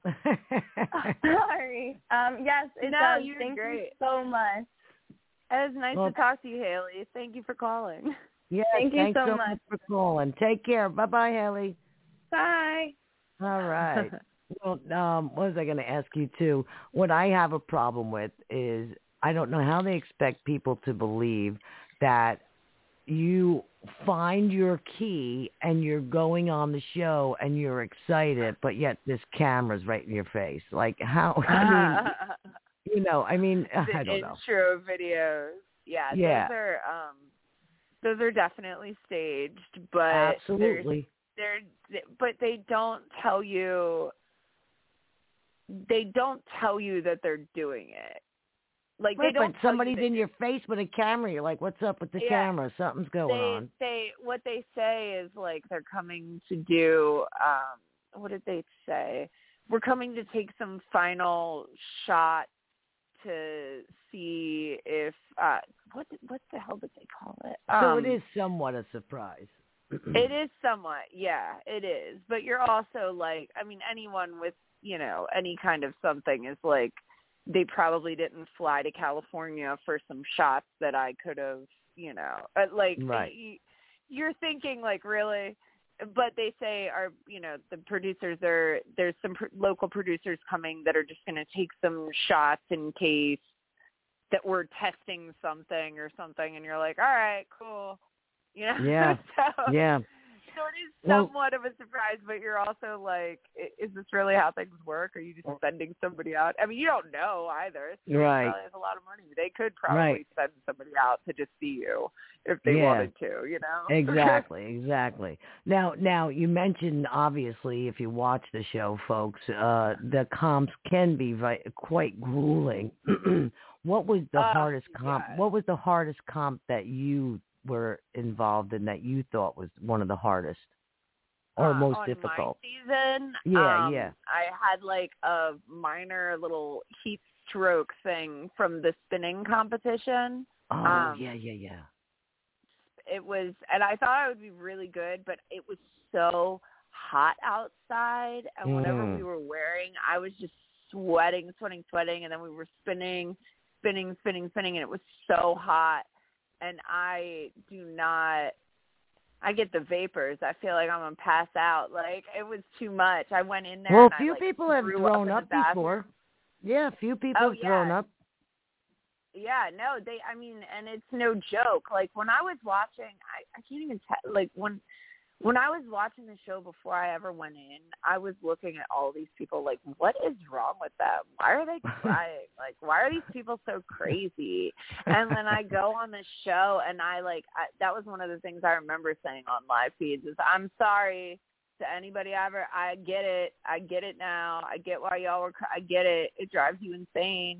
Sorry. Um, yes, it no, does. you're Thank great. you so much. It was nice well, to talk to you, Haley. Thank you for calling. Yes, Thank you thanks so so much. much for calling. Take care. Bye-bye, Haley. Bye. All right. Well, um, what was I going to ask you, too? What I have a problem with is I don't know how they expect people to believe that you find your key and you're going on the show and you're excited, but yet this camera's right in your face. Like, how, I mean, you know, I mean, the I don't know. intro videos. Yeah, Yeah. those are, um, those are definitely staged, but Absolutely. They're, they're, but they don't tell you, they don't tell you that they're doing it. Like, right, they don't but tell somebody's you in your face with a camera. You're like, what's up with the yeah, camera? Something's going they, on. They, what they say is, like, they're coming to do, um, what did they say? We're coming to take some final shots to see if, uh, what, what the hell did they call it? So Um, it is somewhat a surprise. It is somewhat, yeah, it is. But you're also like, I mean, anyone with, you know, any kind of something is like, they probably didn't fly to California for some shots that I could have, you know, like, right. you're thinking like, really? But they say are, you know, the producers are, there's some pr- local producers coming that are just going to take some shots in case that we're testing something or something. And you're like, all right, cool. You know? Yeah. so, yeah. So it is Well, somewhat of a surprise, but you're also like, is this really how things work? Are you just sending somebody out? I mean, you don't know either. So right. probably has a lot of money. They could probably right. send somebody out to just see you if they yeah. wanted to, you know? exactly, exactly. Now, now you mentioned, obviously, if you watch the show, folks, uh, the comps can be vi- quite grueling. What was the uh, hardest comp? yeah. What was the hardest comp that you were involved in that you thought was one of the hardest or uh, most on difficult? My season, yeah, um, yeah. I had like a minor little heat stroke thing from the spinning competition. Oh, um, yeah, yeah, yeah. It was, and I thought I would be really good, but it was so hot outside, and whatever Mm. we were wearing, I was just sweating, sweating, sweating, and then we were spinning, spinning, spinning, spinning, and it was so hot. And I do not, I get the vapors. I feel like I'm gonna pass out. Like it was too much. I went in there. Well, and a few I, like, people have threw thrown up, up before. Yeah, a few people Oh, have thrown yeah. up. Yeah, no, they. I mean, and it's no joke. Like when I was watching, I, I can't even tell. Like when when I was watching the show before I ever went in, I was looking at all these people. Like, what is wrong with them? Why are they crying? Like, why are these people so crazy? And then I go on the show, and I like I, that was one of the things I remember saying on live feeds is, "I'm sorry to anybody ever. I get it. I get it now. I get why y'all were. I get it. It drives you insane."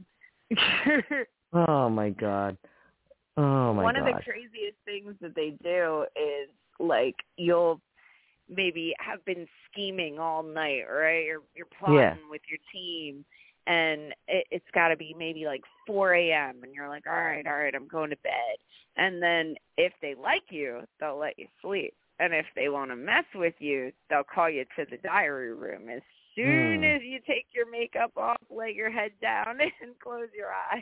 Oh my God. Oh my One God. of the craziest things that they do is like you'll maybe have been scheming all night, right? You're you're plotting Yeah. with your team, and it, it's got to be maybe like four a.m. and you're like, all right, all right, I'm going to bed. And then if they like you, they'll let you sleep, and if they want to mess with you, they'll call you to the diary room as soon Mm. as you take your makeup off, lay your head down, and close your eyes.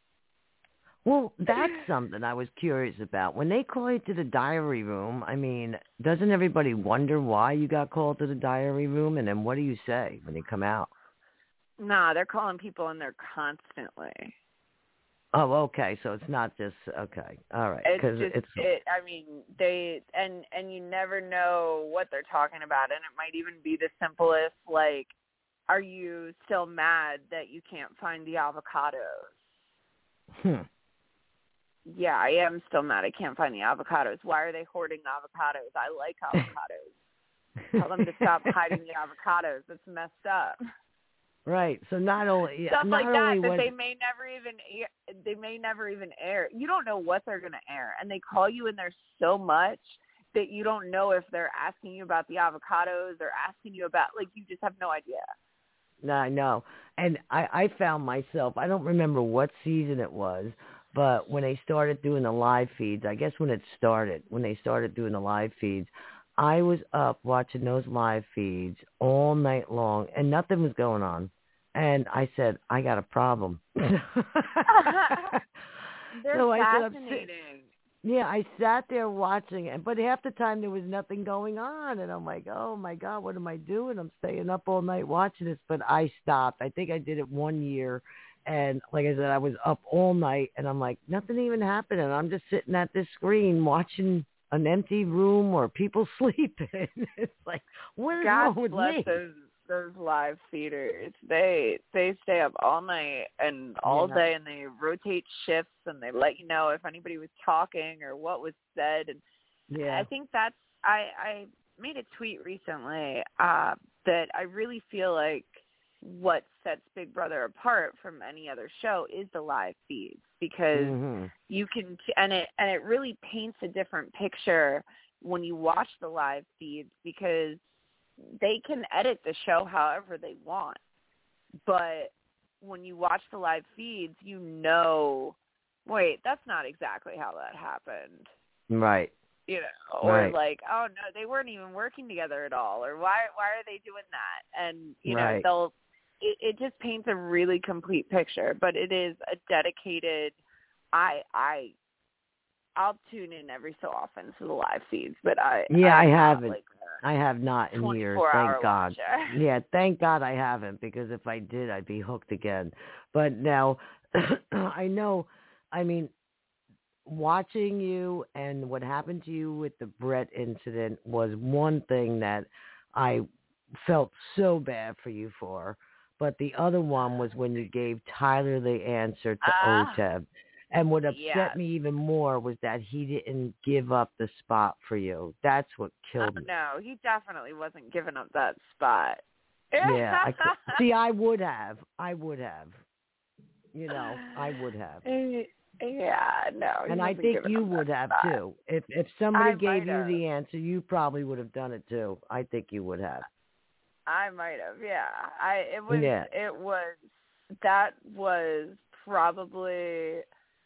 Well, that's something I was curious about. When they call you to the diary room, I mean, doesn't everybody wonder why you got called to the diary room? And then what do you say when you come out? Nah, they're calling people in there constantly. Oh, okay. So it's not just, okay. All right. It's Because just, it's, it, I mean, they, and, and you never know what they're talking about. And it might even be the simplest, like, are you still mad that you can't find the avocados? hmm. Yeah, I am still mad. I can't find the avocados. Why are they hoarding avocados? I like avocados. Tell them to stop hiding the avocados. It's messed up. Right. So not only, Stuff not like that only that when, they may never even air, they may never even air. You don't know what they're going to air, and they call you in there so much that you don't know if they're asking you about the avocados or asking you about, like, you just have no idea. no, I know. And I, I found myself, I don't remember what season it was, but when they started doing the live feeds, I guess when it started, when they started doing the live feeds, I was up watching those live feeds all night long, and nothing was going on. And I said, I got a problem. They're so I said, I'm fascinating. sit- yeah, I sat there watching it, but half the time there was nothing going on. And I'm like, oh, my God, what am I doing? I'm staying up all night watching this. But I stopped. I think I did it one year. And like I said, I was up all night, and I'm like, nothing even happened. And I'm just sitting at this screen watching an empty room or people sleeping. It's like, what is God wrong with bless me? those those live feeders. They they stay up all night and all Yeah. day, and they rotate shifts, and they let you know if anybody was talking or what was said. And Yeah. I think that's I I made a tweet recently uh, that I really feel like what sets Big Brother apart from any other show is the live feeds, because mm-hmm. you can and it and it really paints a different picture when you watch the live feeds, because they can edit the show however they want, but when you watch the live feeds, you know, wait, that's not exactly how that happened. Right. You know, or Right. like, oh no, they weren't even working together at all, or why why are they doing that? And you know, Right. they'll it, it just paints a really complete picture. But it is a dedicated. I I I'll tune in every so often to the live feeds, but I Yeah, I'm I not, haven't. like, I have not in years. twenty-four hour Thank God. watcher. Yeah, thank God I haven't, because if I did, I'd be hooked again. But now, I know. I mean, watching you and what happened to you with the Brett incident was one thing that I felt so bad for you for. But the other one was when you gave Tyler the answer to Ah, O T E B. And what upset yeah. me even more was that he didn't give up the spot for you. That's what killed Oh, me. no, he definitely wasn't giving up that spot. Yeah. I could, see, I would have. I would have. You know, I would have. Yeah, no. he And I wasn't think giving you up would that have spot. too. If if somebody I gave might you have. the answer, you probably would have done it too. I think you would have. I might have, yeah. I it was Yeah. it was that was probably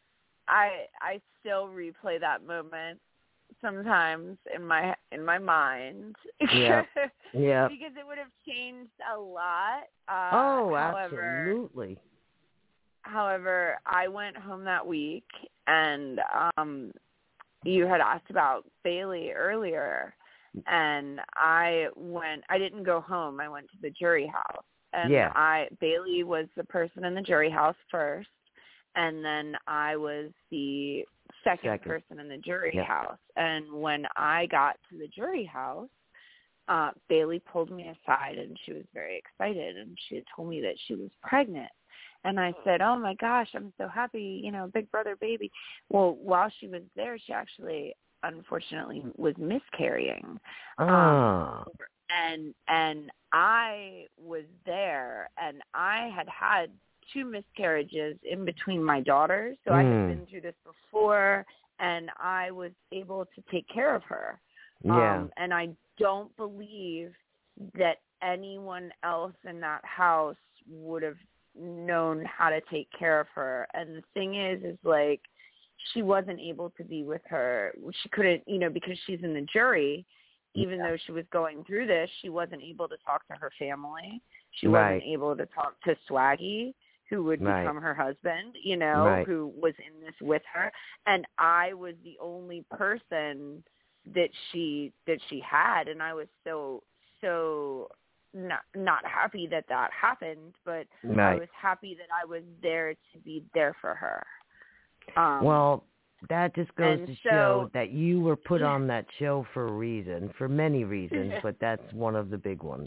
I I still replay that moment sometimes in my in my mind. Yeah. Yeah. Because it would have changed a lot. Uh, Oh, however, absolutely. However, I went home that week, and um, you had asked about Bailey earlier, and I went. I didn't go home. I went to the jury house, and yeah. I Bailey was the person in the jury house first, and then I was the second, second. person in the jury yep. house. And when I got to the jury house, uh, Bailey pulled me aside, and she was very excited, and she had told me that she was pregnant. And I said, oh, my gosh, I'm so happy, you know, big brother baby. Well, while she was there, she actually, unfortunately, was miscarrying. Oh. Um, and and I was there, and I had had two miscarriages in between my daughters. So mm. I had been through this before, and I was able to take care of her. Yeah. Um, and I don't believe that anyone else in that house would have known how to take care of her. And the thing is, is like, she wasn't able to be with her. She couldn't, you know, because she's in the jury, even yeah. though she was going through this, she wasn't able to talk to her family. She right. wasn't able to talk to Swaggy, who would right. become her husband, you know, right. who was in this with her. And I was the only person that she, that she had. And I was so, so not not happy that that happened, but right. I was happy that I was there to be there for her. Um, well, that just goes to so, show that you were put on that show for a reason, for many reasons, but that's one of the big ones.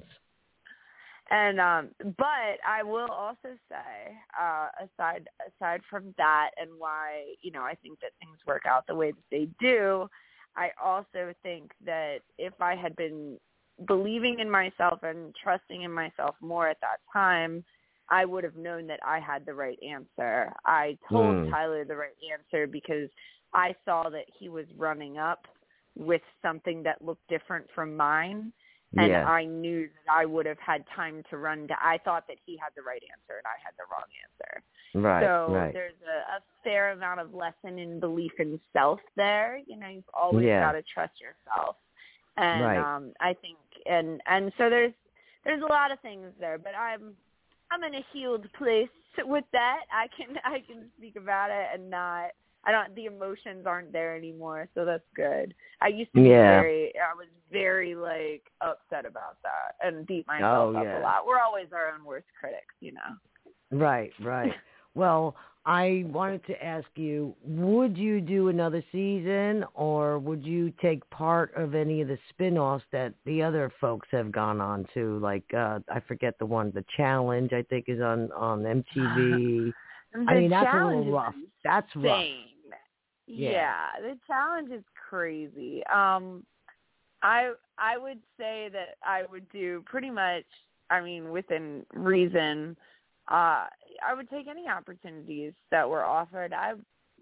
And um, but I will also say, uh, aside aside from that, and why you know I think that things work out the way that they do, I also think that if I had been believing in myself and trusting in myself more at that time, I would have known that I had the right answer. I told mm. Tyler the right answer because I saw that he was running up with something that looked different from mine, and yeah. I knew that I would have had time to run to. I thought that he had the right answer and I had the wrong answer. Right, so right. there's a, a fair amount of lesson in belief in self there. You know, you've always yeah. got to trust yourself. And right. um, I think, and and so there's there's a lot of things there, but I'm I'm in a healed place with that. I can I can speak about it and not I don't the emotions aren't there anymore, so that's good. I used to be yeah. very I was very like upset about that and beat myself oh, up yeah. a lot. We're always our own worst critics, you know. Right, right. Well, I wanted to ask you, would you do another season, or would you take part of any of the spin-offs that the other folks have gone on to? Like, uh, I forget the one, The Challenge, I think, is on, on M T V. I mean, that's a little rough. That's rough. Yeah. yeah, The Challenge is crazy. Um, I I would say that I would do pretty much, I mean, within reason, Uh, I would take any opportunities that were offered. I,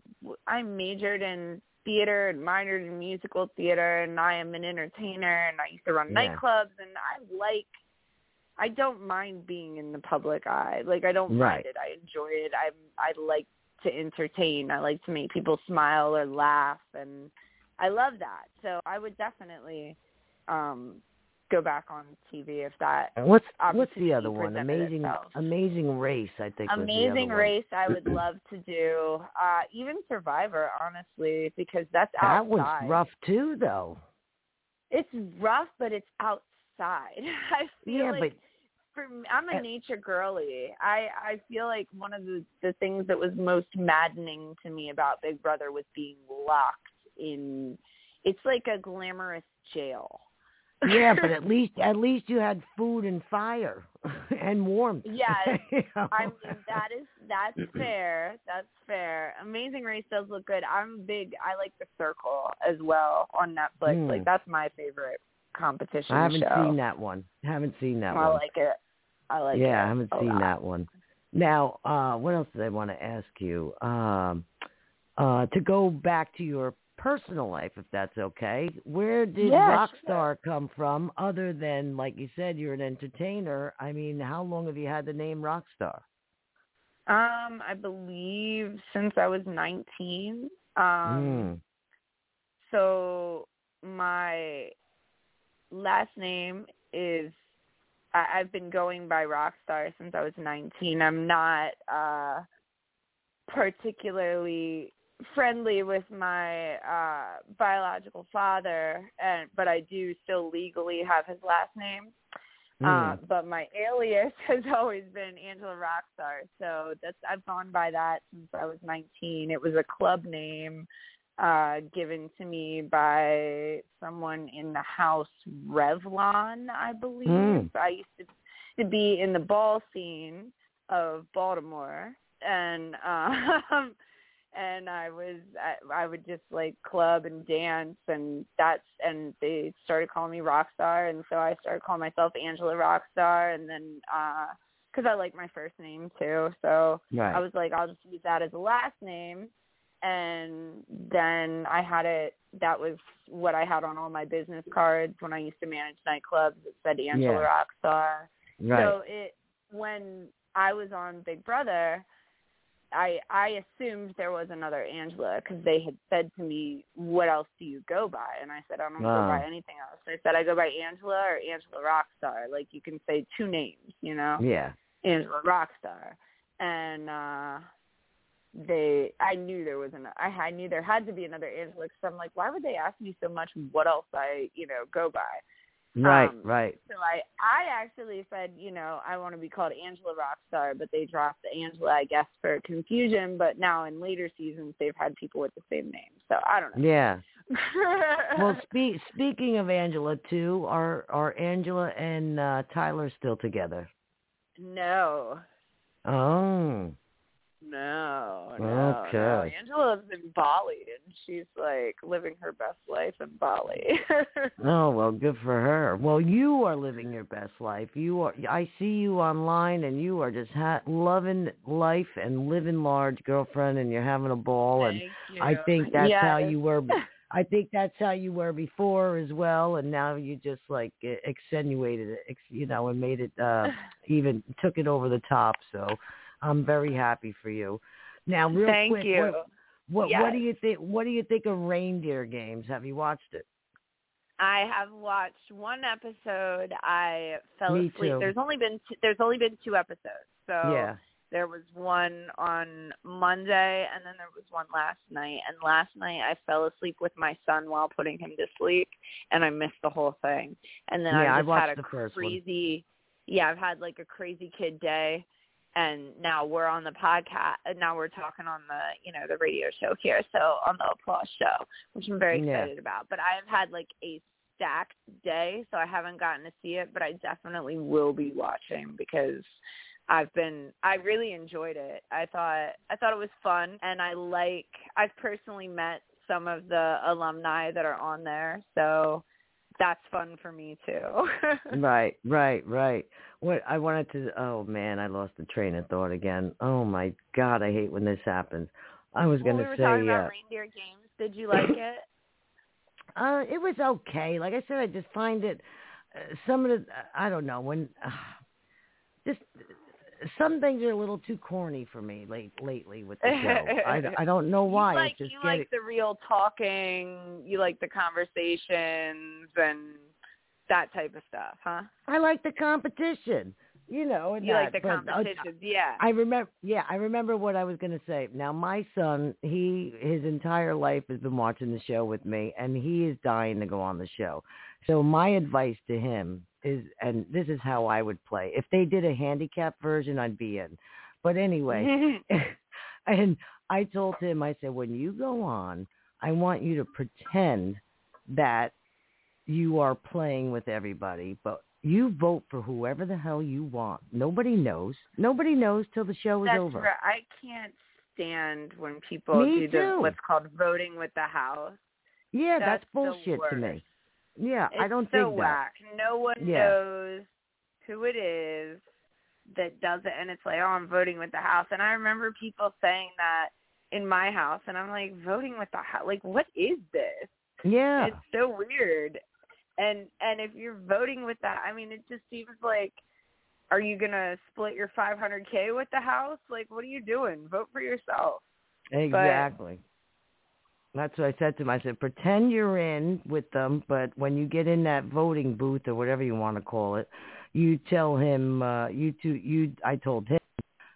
I majored in theater and minored in musical theater, and I am an entertainer, and I used to run yeah. nightclubs, and I like, I don't mind being in the public eye. Like, I don't right. mind it. I enjoy it. I I like to entertain. I like to make people smile or laugh, and I love that. So I would definitely um go back on T V if that. What's what's the other one? Amazing itself. Amazing Race, I think. Amazing was the other Race, one. I would love to do. Uh, even Survivor, honestly, because that's that outside. one's rough too, though. It's rough, but it's outside. I feel yeah, like but for me, I'm a nature girly. I I feel like one of the the things that was most maddening to me about Big Brother was being locked in. It's like a glamorous jail. Yeah, but at least at least you had food and fire and warmth. Yes, you know? I mean that is that's fair. That's fair. Amazing Race does look good. I'm big. I like The Circle as well on Netflix. Mm. Like that's my favorite competition. I haven't show. seen that one. I haven't seen that I one. I like it. I like yeah, it. Yeah, I haven't seen lot. that one. Now, uh, what else did I want to ask you? Um, uh, to go back to your personal life, if that's okay. Where did yeah, Rockstar sure. come from, other than, like you said, you're an entertainer? I mean, how long have you had the name Rockstar? Um, I believe since I was nineteen. Um, mm. So my last name is, I, I've been going by Rockstar since I was nineteen. I'm not uh, particularly friendly with my uh, biological father, and but I do still legally have his last name. Mm. Uh, but my alias has always been Angela Rockstar, so that's I've gone by that since I was nineteen. It was a club name uh, given to me by someone in the house Revlon, I believe. Mm. I used to, to be in the ball scene of Baltimore, and um, and I was I, I would just like club and dance, and that's and they started calling me Rockstar, and so I started calling myself Angela Rockstar, and then because uh, I like my first name too, so right. I was like, I'll just use that as a last name, and then I had it. That was what I had on all my business cards when I used to manage nightclubs. It said Angela yeah. Rockstar. Right. So it when I was on Big Brother, I I assumed there was another Angela because they had said to me, what else do you go by? And I said, I don't wow. go by anything else. They said, I go by Angela or Angela Rockstar. Like, you can say two names, you know? Yeah. Angela Rockstar. And uh, they, I knew there was an, I, I knew there had to be another Angela because I'm like, why would they ask me so much what else I, you know, go by? Right, um, right. So I, I actually said, you know, I want to be called Angela Rockstar, but they dropped the Angela, I guess, for confusion. But now in later seasons, they've had people with the same name. So I don't know. Yeah. Well, spe- speaking of Angela, too, are are Angela and uh, Tyler still together? No. Oh. No, no, okay. no. Angela's in Bali, and she's, like, living her best life in Bali. Oh, well, good for her. Well, you are living your best life. You are. I see you online, and you are just ha- loving life and living large, girlfriend, and you're having a ball. Thank and you. I think that's yes. how you were. I think that's how you were before as well, and now you just, like, accentuated it, you know, and made it uh, even, took it over the top, so I'm very happy for you. Now, real Thank quick, you. what what, yes. what do you think? What do you think of Reindeer Games? Have you watched it? I have watched one episode. I fell Me asleep. too. There's only been t- there's only been two episodes. So yeah. There was one on Monday, and then there was one last night. And last night I fell asleep with my son while putting him to sleep, and I missed the whole thing. And then yeah, I I just watched had a the first crazy, one. yeah, I've had like a crazy kid day. And now we're on the podcast, and now we're talking on the, you know, the radio show here, so on the Applause show, which I'm very excited yeah. about. But I have had like a stacked day, so I haven't gotten to see it, but I definitely will be watching because I've been, I really enjoyed it. I thought, I thought it was fun, and I like, I've personally met some of the alumni that are on there, so that's fun for me too. right, right, right. What I wanted to, oh man, I lost the train of thought again. Oh my God, I hate when this happens. I was well, going to we were say, talking uh, about Reindeer Games. Did you like it? Uh, it was okay. Like I said, I just find it, uh, some of the, I don't know, when, uh, just, some things are a little too corny for me late, lately with the show. I, I don't know why. You like, it's just you getting, like the real talking, you like the conversations and that type of stuff, huh? I like the competition, you know. And you that, like the competitions, I, yeah. I remember, yeah, I remember what I was going to say. Now, my son, he, his entire life has been watching the show with me, and he is dying to go on the show. So my advice to him is, and this is how I would play. If they did a handicap version, I'd be in. But anyway, and I told him, I said, when you go on, I want you to pretend that you are playing with everybody, but you vote for whoever the hell you want. Nobody knows. Nobody knows till the show is That's over. Right. I can't stand when people Me do the, too. what's called voting with the house. Yeah, that's, that's bullshit to me. Yeah, it's I don't so think whack. that. No one yeah. knows who it is that does it, and it's like, oh, I'm voting with the house. And I remember people saying that in my house, and I'm like, voting with the house? Like, what is this? Yeah. It's so weird. And and if you're voting with that, I mean, it just seems like, are you going to split your five hundred K with the house? Like, what are you doing? Vote for yourself. Exactly. But, that's what I said to him. I said, pretend you're in with them, but when you get in that voting booth or whatever you want to call it, you tell him, uh, you two, you, I told him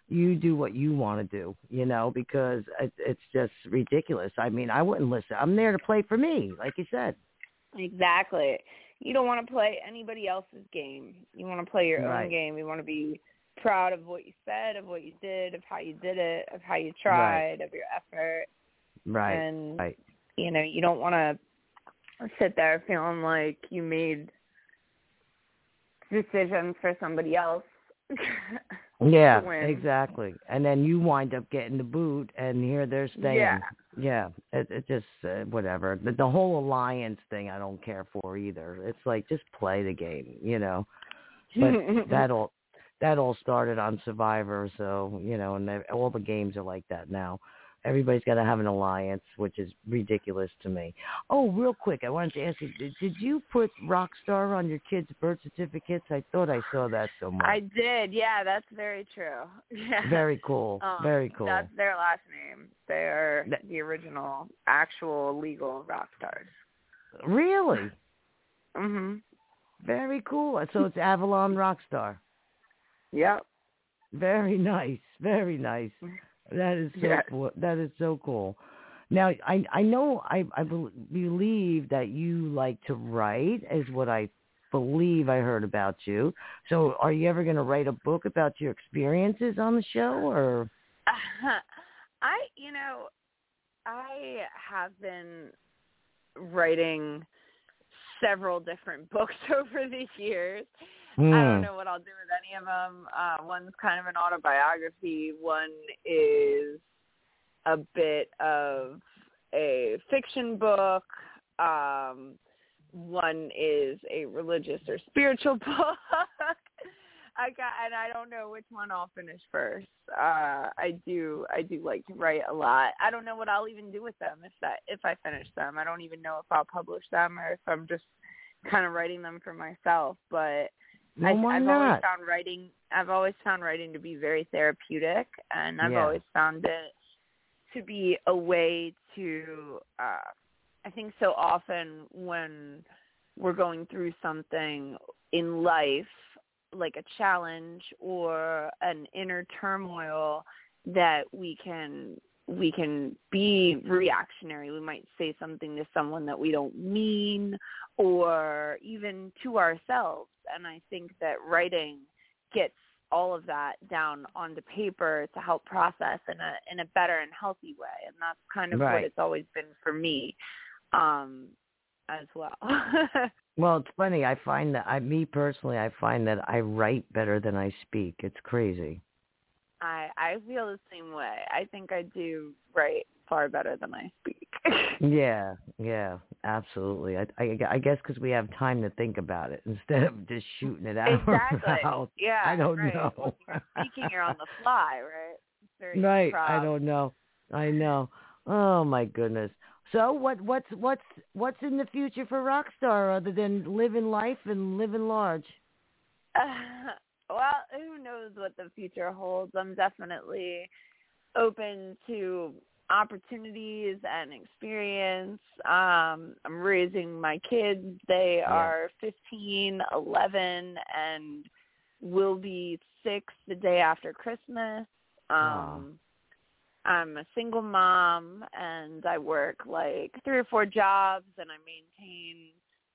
you do what you want to do, you know, because it, it's just ridiculous. I mean, I wouldn't listen. I'm there to play for me, like you said. Exactly. You don't want to play anybody else's game. You want to play your Right. own game. You want to be proud of what you said, of what you did, of how you did it, of how you tried, right. of your effort. Right. And, right. you know, you don't want to sit there feeling like you made decisions for somebody else. Yeah, exactly. And then you wind up getting the boot, and here they're staying. Yeah. Yeah, it, it just, uh, whatever. The, the whole alliance thing I don't care for either. It's like, just play the game, you know. But that all, that all started on Survivor, so, you know, and all the games are like that now. Everybody's got to have an alliance, which is ridiculous to me. Oh, real quick, I wanted to ask you, did, did you put Rockstar on your kids' birth certificates? I thought I saw that somewhere. I did, yeah, that's very true. Yeah. Very cool, um, very cool. That's their last name. They are that, the original, actual, legal Rockstars. Really? Mm-hmm. Very cool. So it's Avalon Rockstar. Yep. Very nice, very nice. That is so yes. cool. That is so cool. Now, I I know I I believe that you like to write, is what I believe I heard about you. So, are you ever going to write a book about your experiences on the show, or? Uh, I, you know, I have been writing several different books over the years. Mm. I don't know what I'll do with any of them. Uh, one's kind of an autobiography. One is a bit of a fiction book. Um, one is a religious or spiritual book. I got, and I don't know which one I'll finish first. Uh, I do, I do like to write a lot. I don't know what I'll even do with them if that, if I finish them. I don't even know if I'll publish them or if I'm just kind of writing them for myself, but. Well, I, why I've not? always found writing. I've always found writing to be very therapeutic, and I've yeah. always found it to be a way to. Uh, I think so often when we're going through something in life, like a challenge or an inner turmoil, that we can we can be reactionary. We might say something to someone that we don't mean, or even to ourselves. And I think that writing gets all of that down onto paper to help process in a in a better and healthy way. And that's kind of right. what it's always been for me, um, as well. Well, it's funny. I find that I, me personally, I find that I write better than I speak. It's crazy. I I feel the same way. I think I do write far better than I speak. yeah, yeah, absolutely. I, I, I guess because we have time to think about it instead of just shooting it out. Exactly. Out. Yeah. I don't right. know. Well, speaking, you're on the fly, right? It's very right. improv. I don't know. I know. Oh my goodness. So what what's what's what's in the future for Rockstar other than living life and living large? Uh, well, who knows what the future holds? I'm definitely open to opportunities and experience. Um, I'm raising my kids. They yeah. are fifteen, eleven, and will be six the day after Christmas. Um, wow. I'm a single mom, and I work like three or four jobs, and I maintain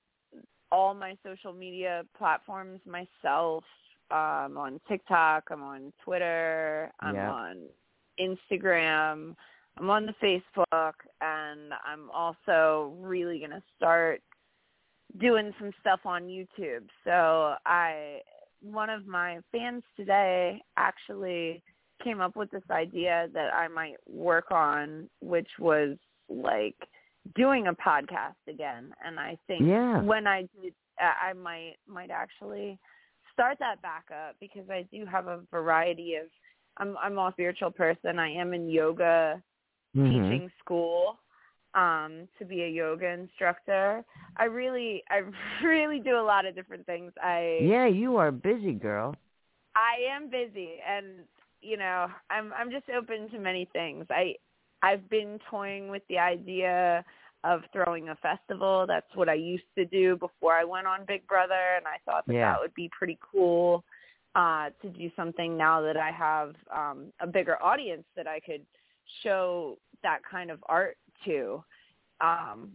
all my social media platforms myself. I'm on TikTok. I'm on Twitter. I'm yeah. on Instagram. I'm on the Facebook, and I'm also really going to start doing some stuff on YouTube. So I, one of my fans today actually came up with this idea that I might work on, which was like doing a podcast again. And I think yeah. when I did, I might might actually start that back up, because I do have a variety of. I'm I'm a spiritual person. I am in yoga mm-hmm. teaching school um, to be a yoga instructor. I really I really do a lot of different things. I yeah, you are a busy girl. I am busy, and you know I'm I'm just open to many things. I I've been toying with the idea of throwing a festival. That's what I used to do before I went on Big Brother, and I thought that yeah. that would be pretty cool. uh, to do something now that I have um, a bigger audience that I could show that kind of art to. Um,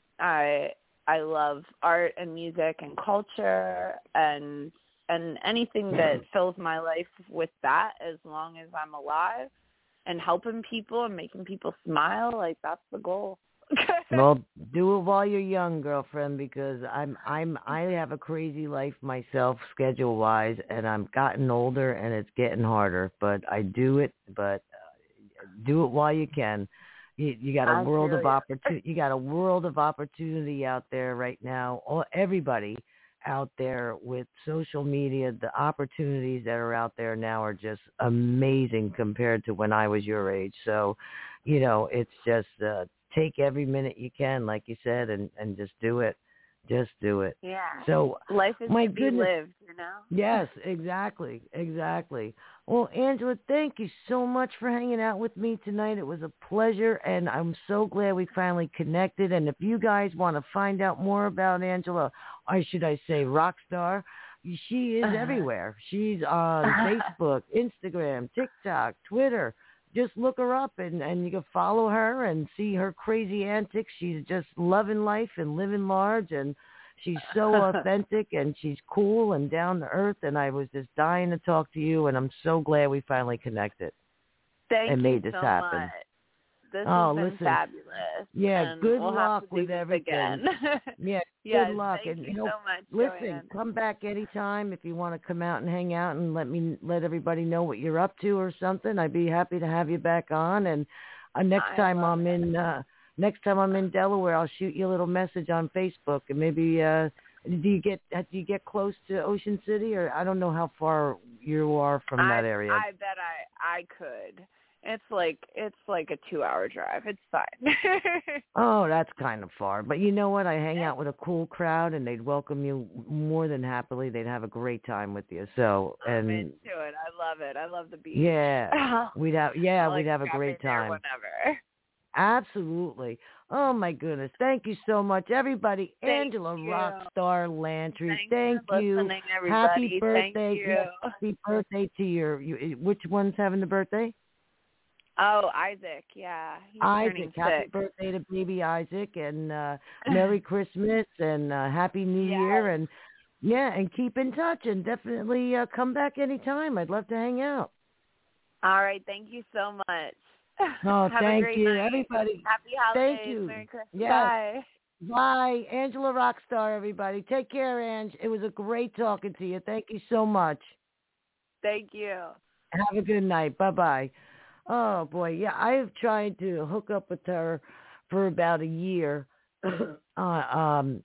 I I love art and music and culture and and anything that fills my life with that, as long as I'm alive and helping people and making people smile. Like, that's the goal. Well, do it while you're young, girlfriend, because I'm I'm I have a crazy life myself, schedule wise, and I'm gotten older and it's getting harder. But I do it. But uh, do it while you can. You, you got a I world feel of you. opportunity. You got a world of opportunity out there right now. All, everybody out there with social media, the opportunities that are out there now are just amazing compared to when I was your age. So, you know, it's just uh, take every minute you can, like you said, and, and just do it. Just do it. Yeah. So life is my to be goodness. lived, you know? Yes, exactly, exactly. Well, Angela, thank you so much for hanging out with me tonight. It was a pleasure, and I'm so glad we finally connected. And if you guys want to find out more about Angela, or should I say Rockstar, she is everywhere. She's on Facebook, Instagram, TikTok, Twitter. Just look her up, and, and you can follow her and see her crazy antics. She's just loving life and living large, and she's so authentic, and she's cool and down to earth, and I was just dying to talk to you, and I'm so glad we finally connected. Thank and you made this so happen. much. This Oh, has been listen. fabulous. Yeah, and good we'll luck have to do with this everything. Again. Yeah, yes, good luck. Thank and you you know, so much, listen, Joanne. come back anytime if you want to come out and hang out and let me let everybody know what you're up to or something. I'd be happy to have you back on. And uh, next I time love I'm it. in uh, next time I'm in Delaware, I'll shoot you a little message on Facebook, and maybe uh, do you get do you get close to Ocean City, or I don't know how far you are from I, that area. I bet I I could. It's like it's like a two-hour drive. It's fine. Oh, that's kind of far. But you know what? I hang out with a cool crowd, and they'd welcome you more than happily. They'd have a great time with you. So, and I'm into it. I love it. I love the beach. yeah, we'd have yeah, I'll, like, we'd have a drop great in there time. Whenever. Absolutely. Oh my goodness! Thank you so much, everybody. Thank Angela you. Rockstar Lantry. Thanks Thank for you. listening, everybody. Happy birthday! Thank you. Yes, happy birthday to your. You, which one's having the birthday? Oh, Isaac, yeah. He's Isaac, turning happy six. birthday to baby Isaac, and uh, Merry Christmas, and uh, Happy New Yes. Year, and yeah, and keep in touch, and definitely uh, come back anytime. I'd love to hang out. All right, thank you so much. Oh, Have thank a great you, night. everybody. Happy holidays. Thank you. Merry Christmas. Yes. Bye. Bye, Angela Rockstar, everybody. Take care, Ange. It was a great talking to you. Thank you so much. Thank you. Have a good night. Bye-bye. Oh, boy. Yeah, I've tried to hook up with her for about a year. uh, um,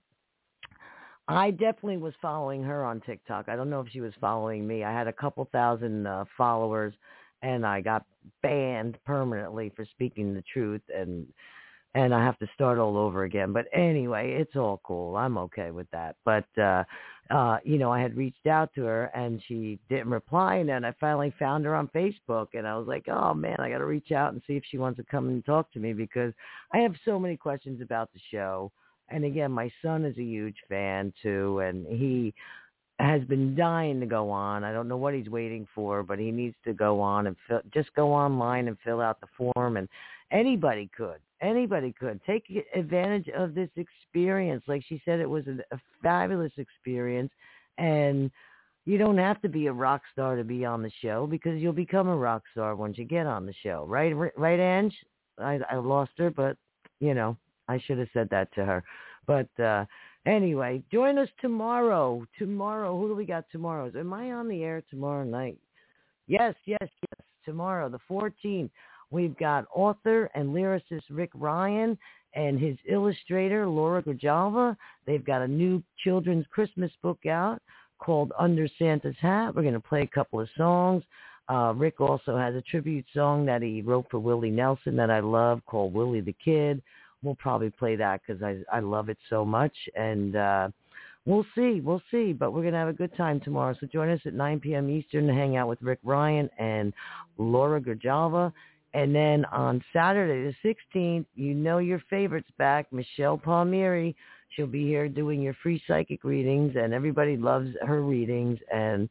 I definitely was following her on TikTok. I don't know if she was following me. I had a couple thousand uh, followers, and I got banned permanently for speaking the truth, and and I have to start all over again. But anyway, it's all cool. I'm okay with that. But, uh, uh, you know, I had reached out to her, and she didn't reply, and then I finally found her on Facebook, and I was like, oh, man, I got to reach out and see if she wants to come and talk to me, because I have so many questions about the show. And, again, my son is a huge fan, too, and he has been dying to go on. I don't know what he's waiting for, but he needs to go on and fill, just go online and fill out the form, and anybody could. Anybody could. Take advantage of this experience. Like she said, it was a, a fabulous experience, and you don't have to be a rock star to be on the show, because you'll become a rock star once you get on the show. Right, right, Ange? I, I lost her, but, you know, I should have said that to her. But uh, anyway, join us tomorrow. Tomorrow, who do we got tomorrow? Am I on the air tomorrow night? Yes, yes, yes. Tomorrow, the fourteenth. We've got author and lyricist Rick Ryan and his illustrator, Laura Grijalva. They've got a new children's Christmas book out called Under Santa's Hat. We're going to play a couple of songs. Uh, Rick also has a tribute song that he wrote for Willie Nelson that I love called Willie the Kid. We'll probably play that because I, I love it so much. And uh, we'll see. We'll see. But we're going to have a good time tomorrow. So join us at nine p.m. Eastern to hang out with Rick Ryan and Laura Grijalva. And then on Saturday the sixteenth, you know your favorite's back, Michelle Palmieri. She'll be here doing your free psychic readings, and everybody loves her readings. And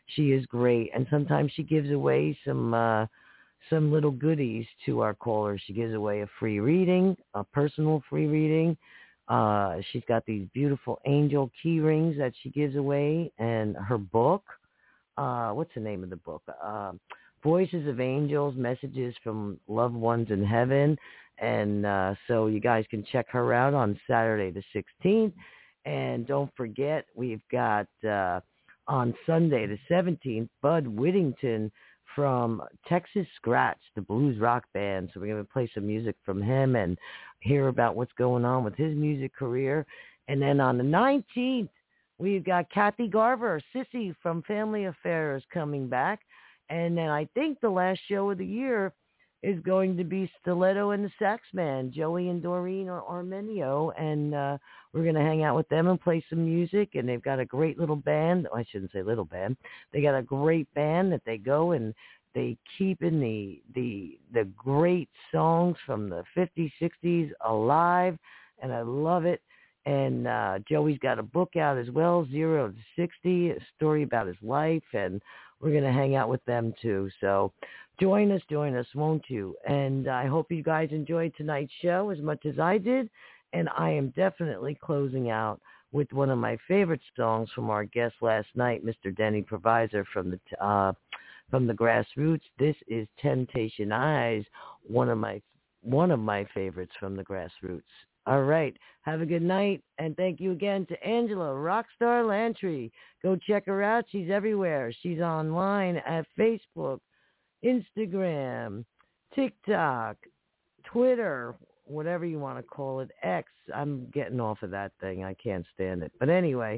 She is great. And sometimes she gives away some uh, some little goodies to our callers. She gives away a free reading, a personal free reading. Uh, she's got these beautiful angel key rings that she gives away, and her book. Uh, what's the name of the book? Uh, Voices of Angels, Messages from Loved Ones in Heaven. And uh, so you guys can check her out on Saturday the sixteenth. And don't forget, we've got uh, on Sunday the seventeenth, Bud Whittington from Texas Scratch, the blues rock band. So we're going to play some music from him and hear about what's going on with his music career. And then on the nineteenth, we've got Kathy Garver, Sissy from Family Affairs coming back. And then I think the last show of the year is going to be Stiletto and the Sax Man, Joey and Doreen or Armenio. And uh, we're going to hang out with them and play some music. And they've got a great little band. Oh, I shouldn't say little band. They got a great band that they go and they keep in the, the, the great songs from the fifties, sixties alive. And I love it. And uh, Joey's got a book out as well, Zero to sixty, a story about his life. And we're going to hang out with them too. So join us, join us, won't you? And I hope you guys enjoyed tonight's show as much as I did. And I am definitely closing out with one of my favorite songs from our guest last night, Mister Denny Provisor from the uh, from the Grassroots. This is Temptation Eyes, one of my one of my favorites from the Grassroots. All right. Have a good night. And thank you again to Angela Rockstar Lantry. Go check her out. She's everywhere. She's online at Facebook, Instagram, TikTok, Twitter, whatever you want to call it, X. I'm getting off of that thing. I can't stand it. But anyway,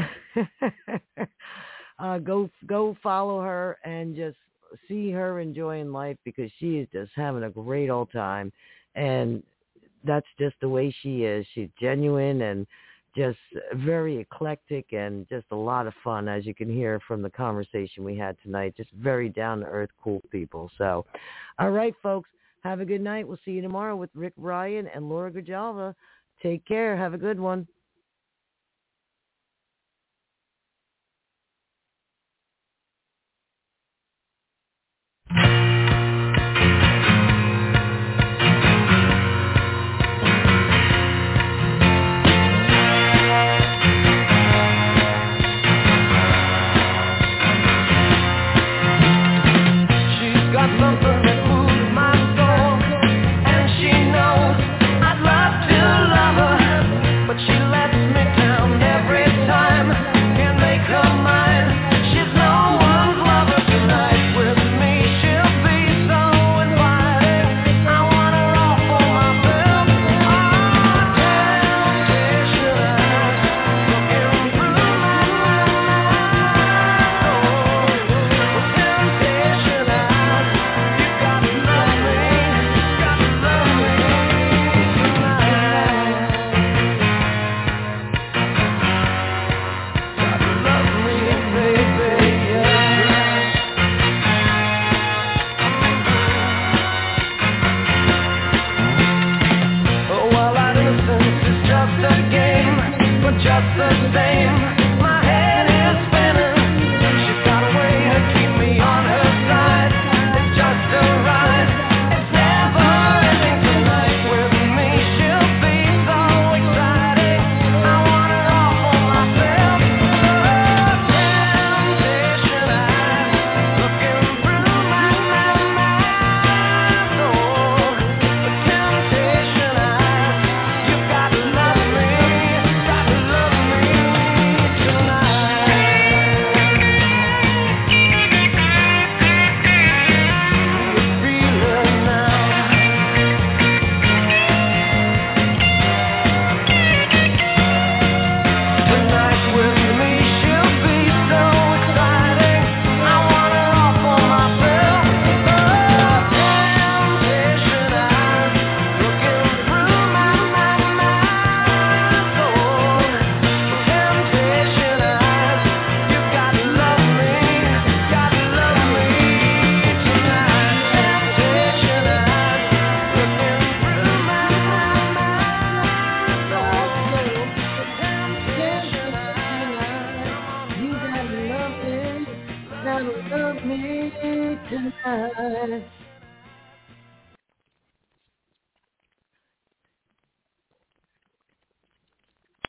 uh, go go follow her and just see her enjoying life because she is just having a great old time. And that's just the way she is. She's genuine and just very eclectic and just a lot of fun, as you can hear from the conversation we had tonight. Just very down-to-earth, cool people. So, all right, folks, have a good night. We'll see you tomorrow with Rick Ryan and Laura Grijalva. Take care. Have a good one. She gonna love me tonight.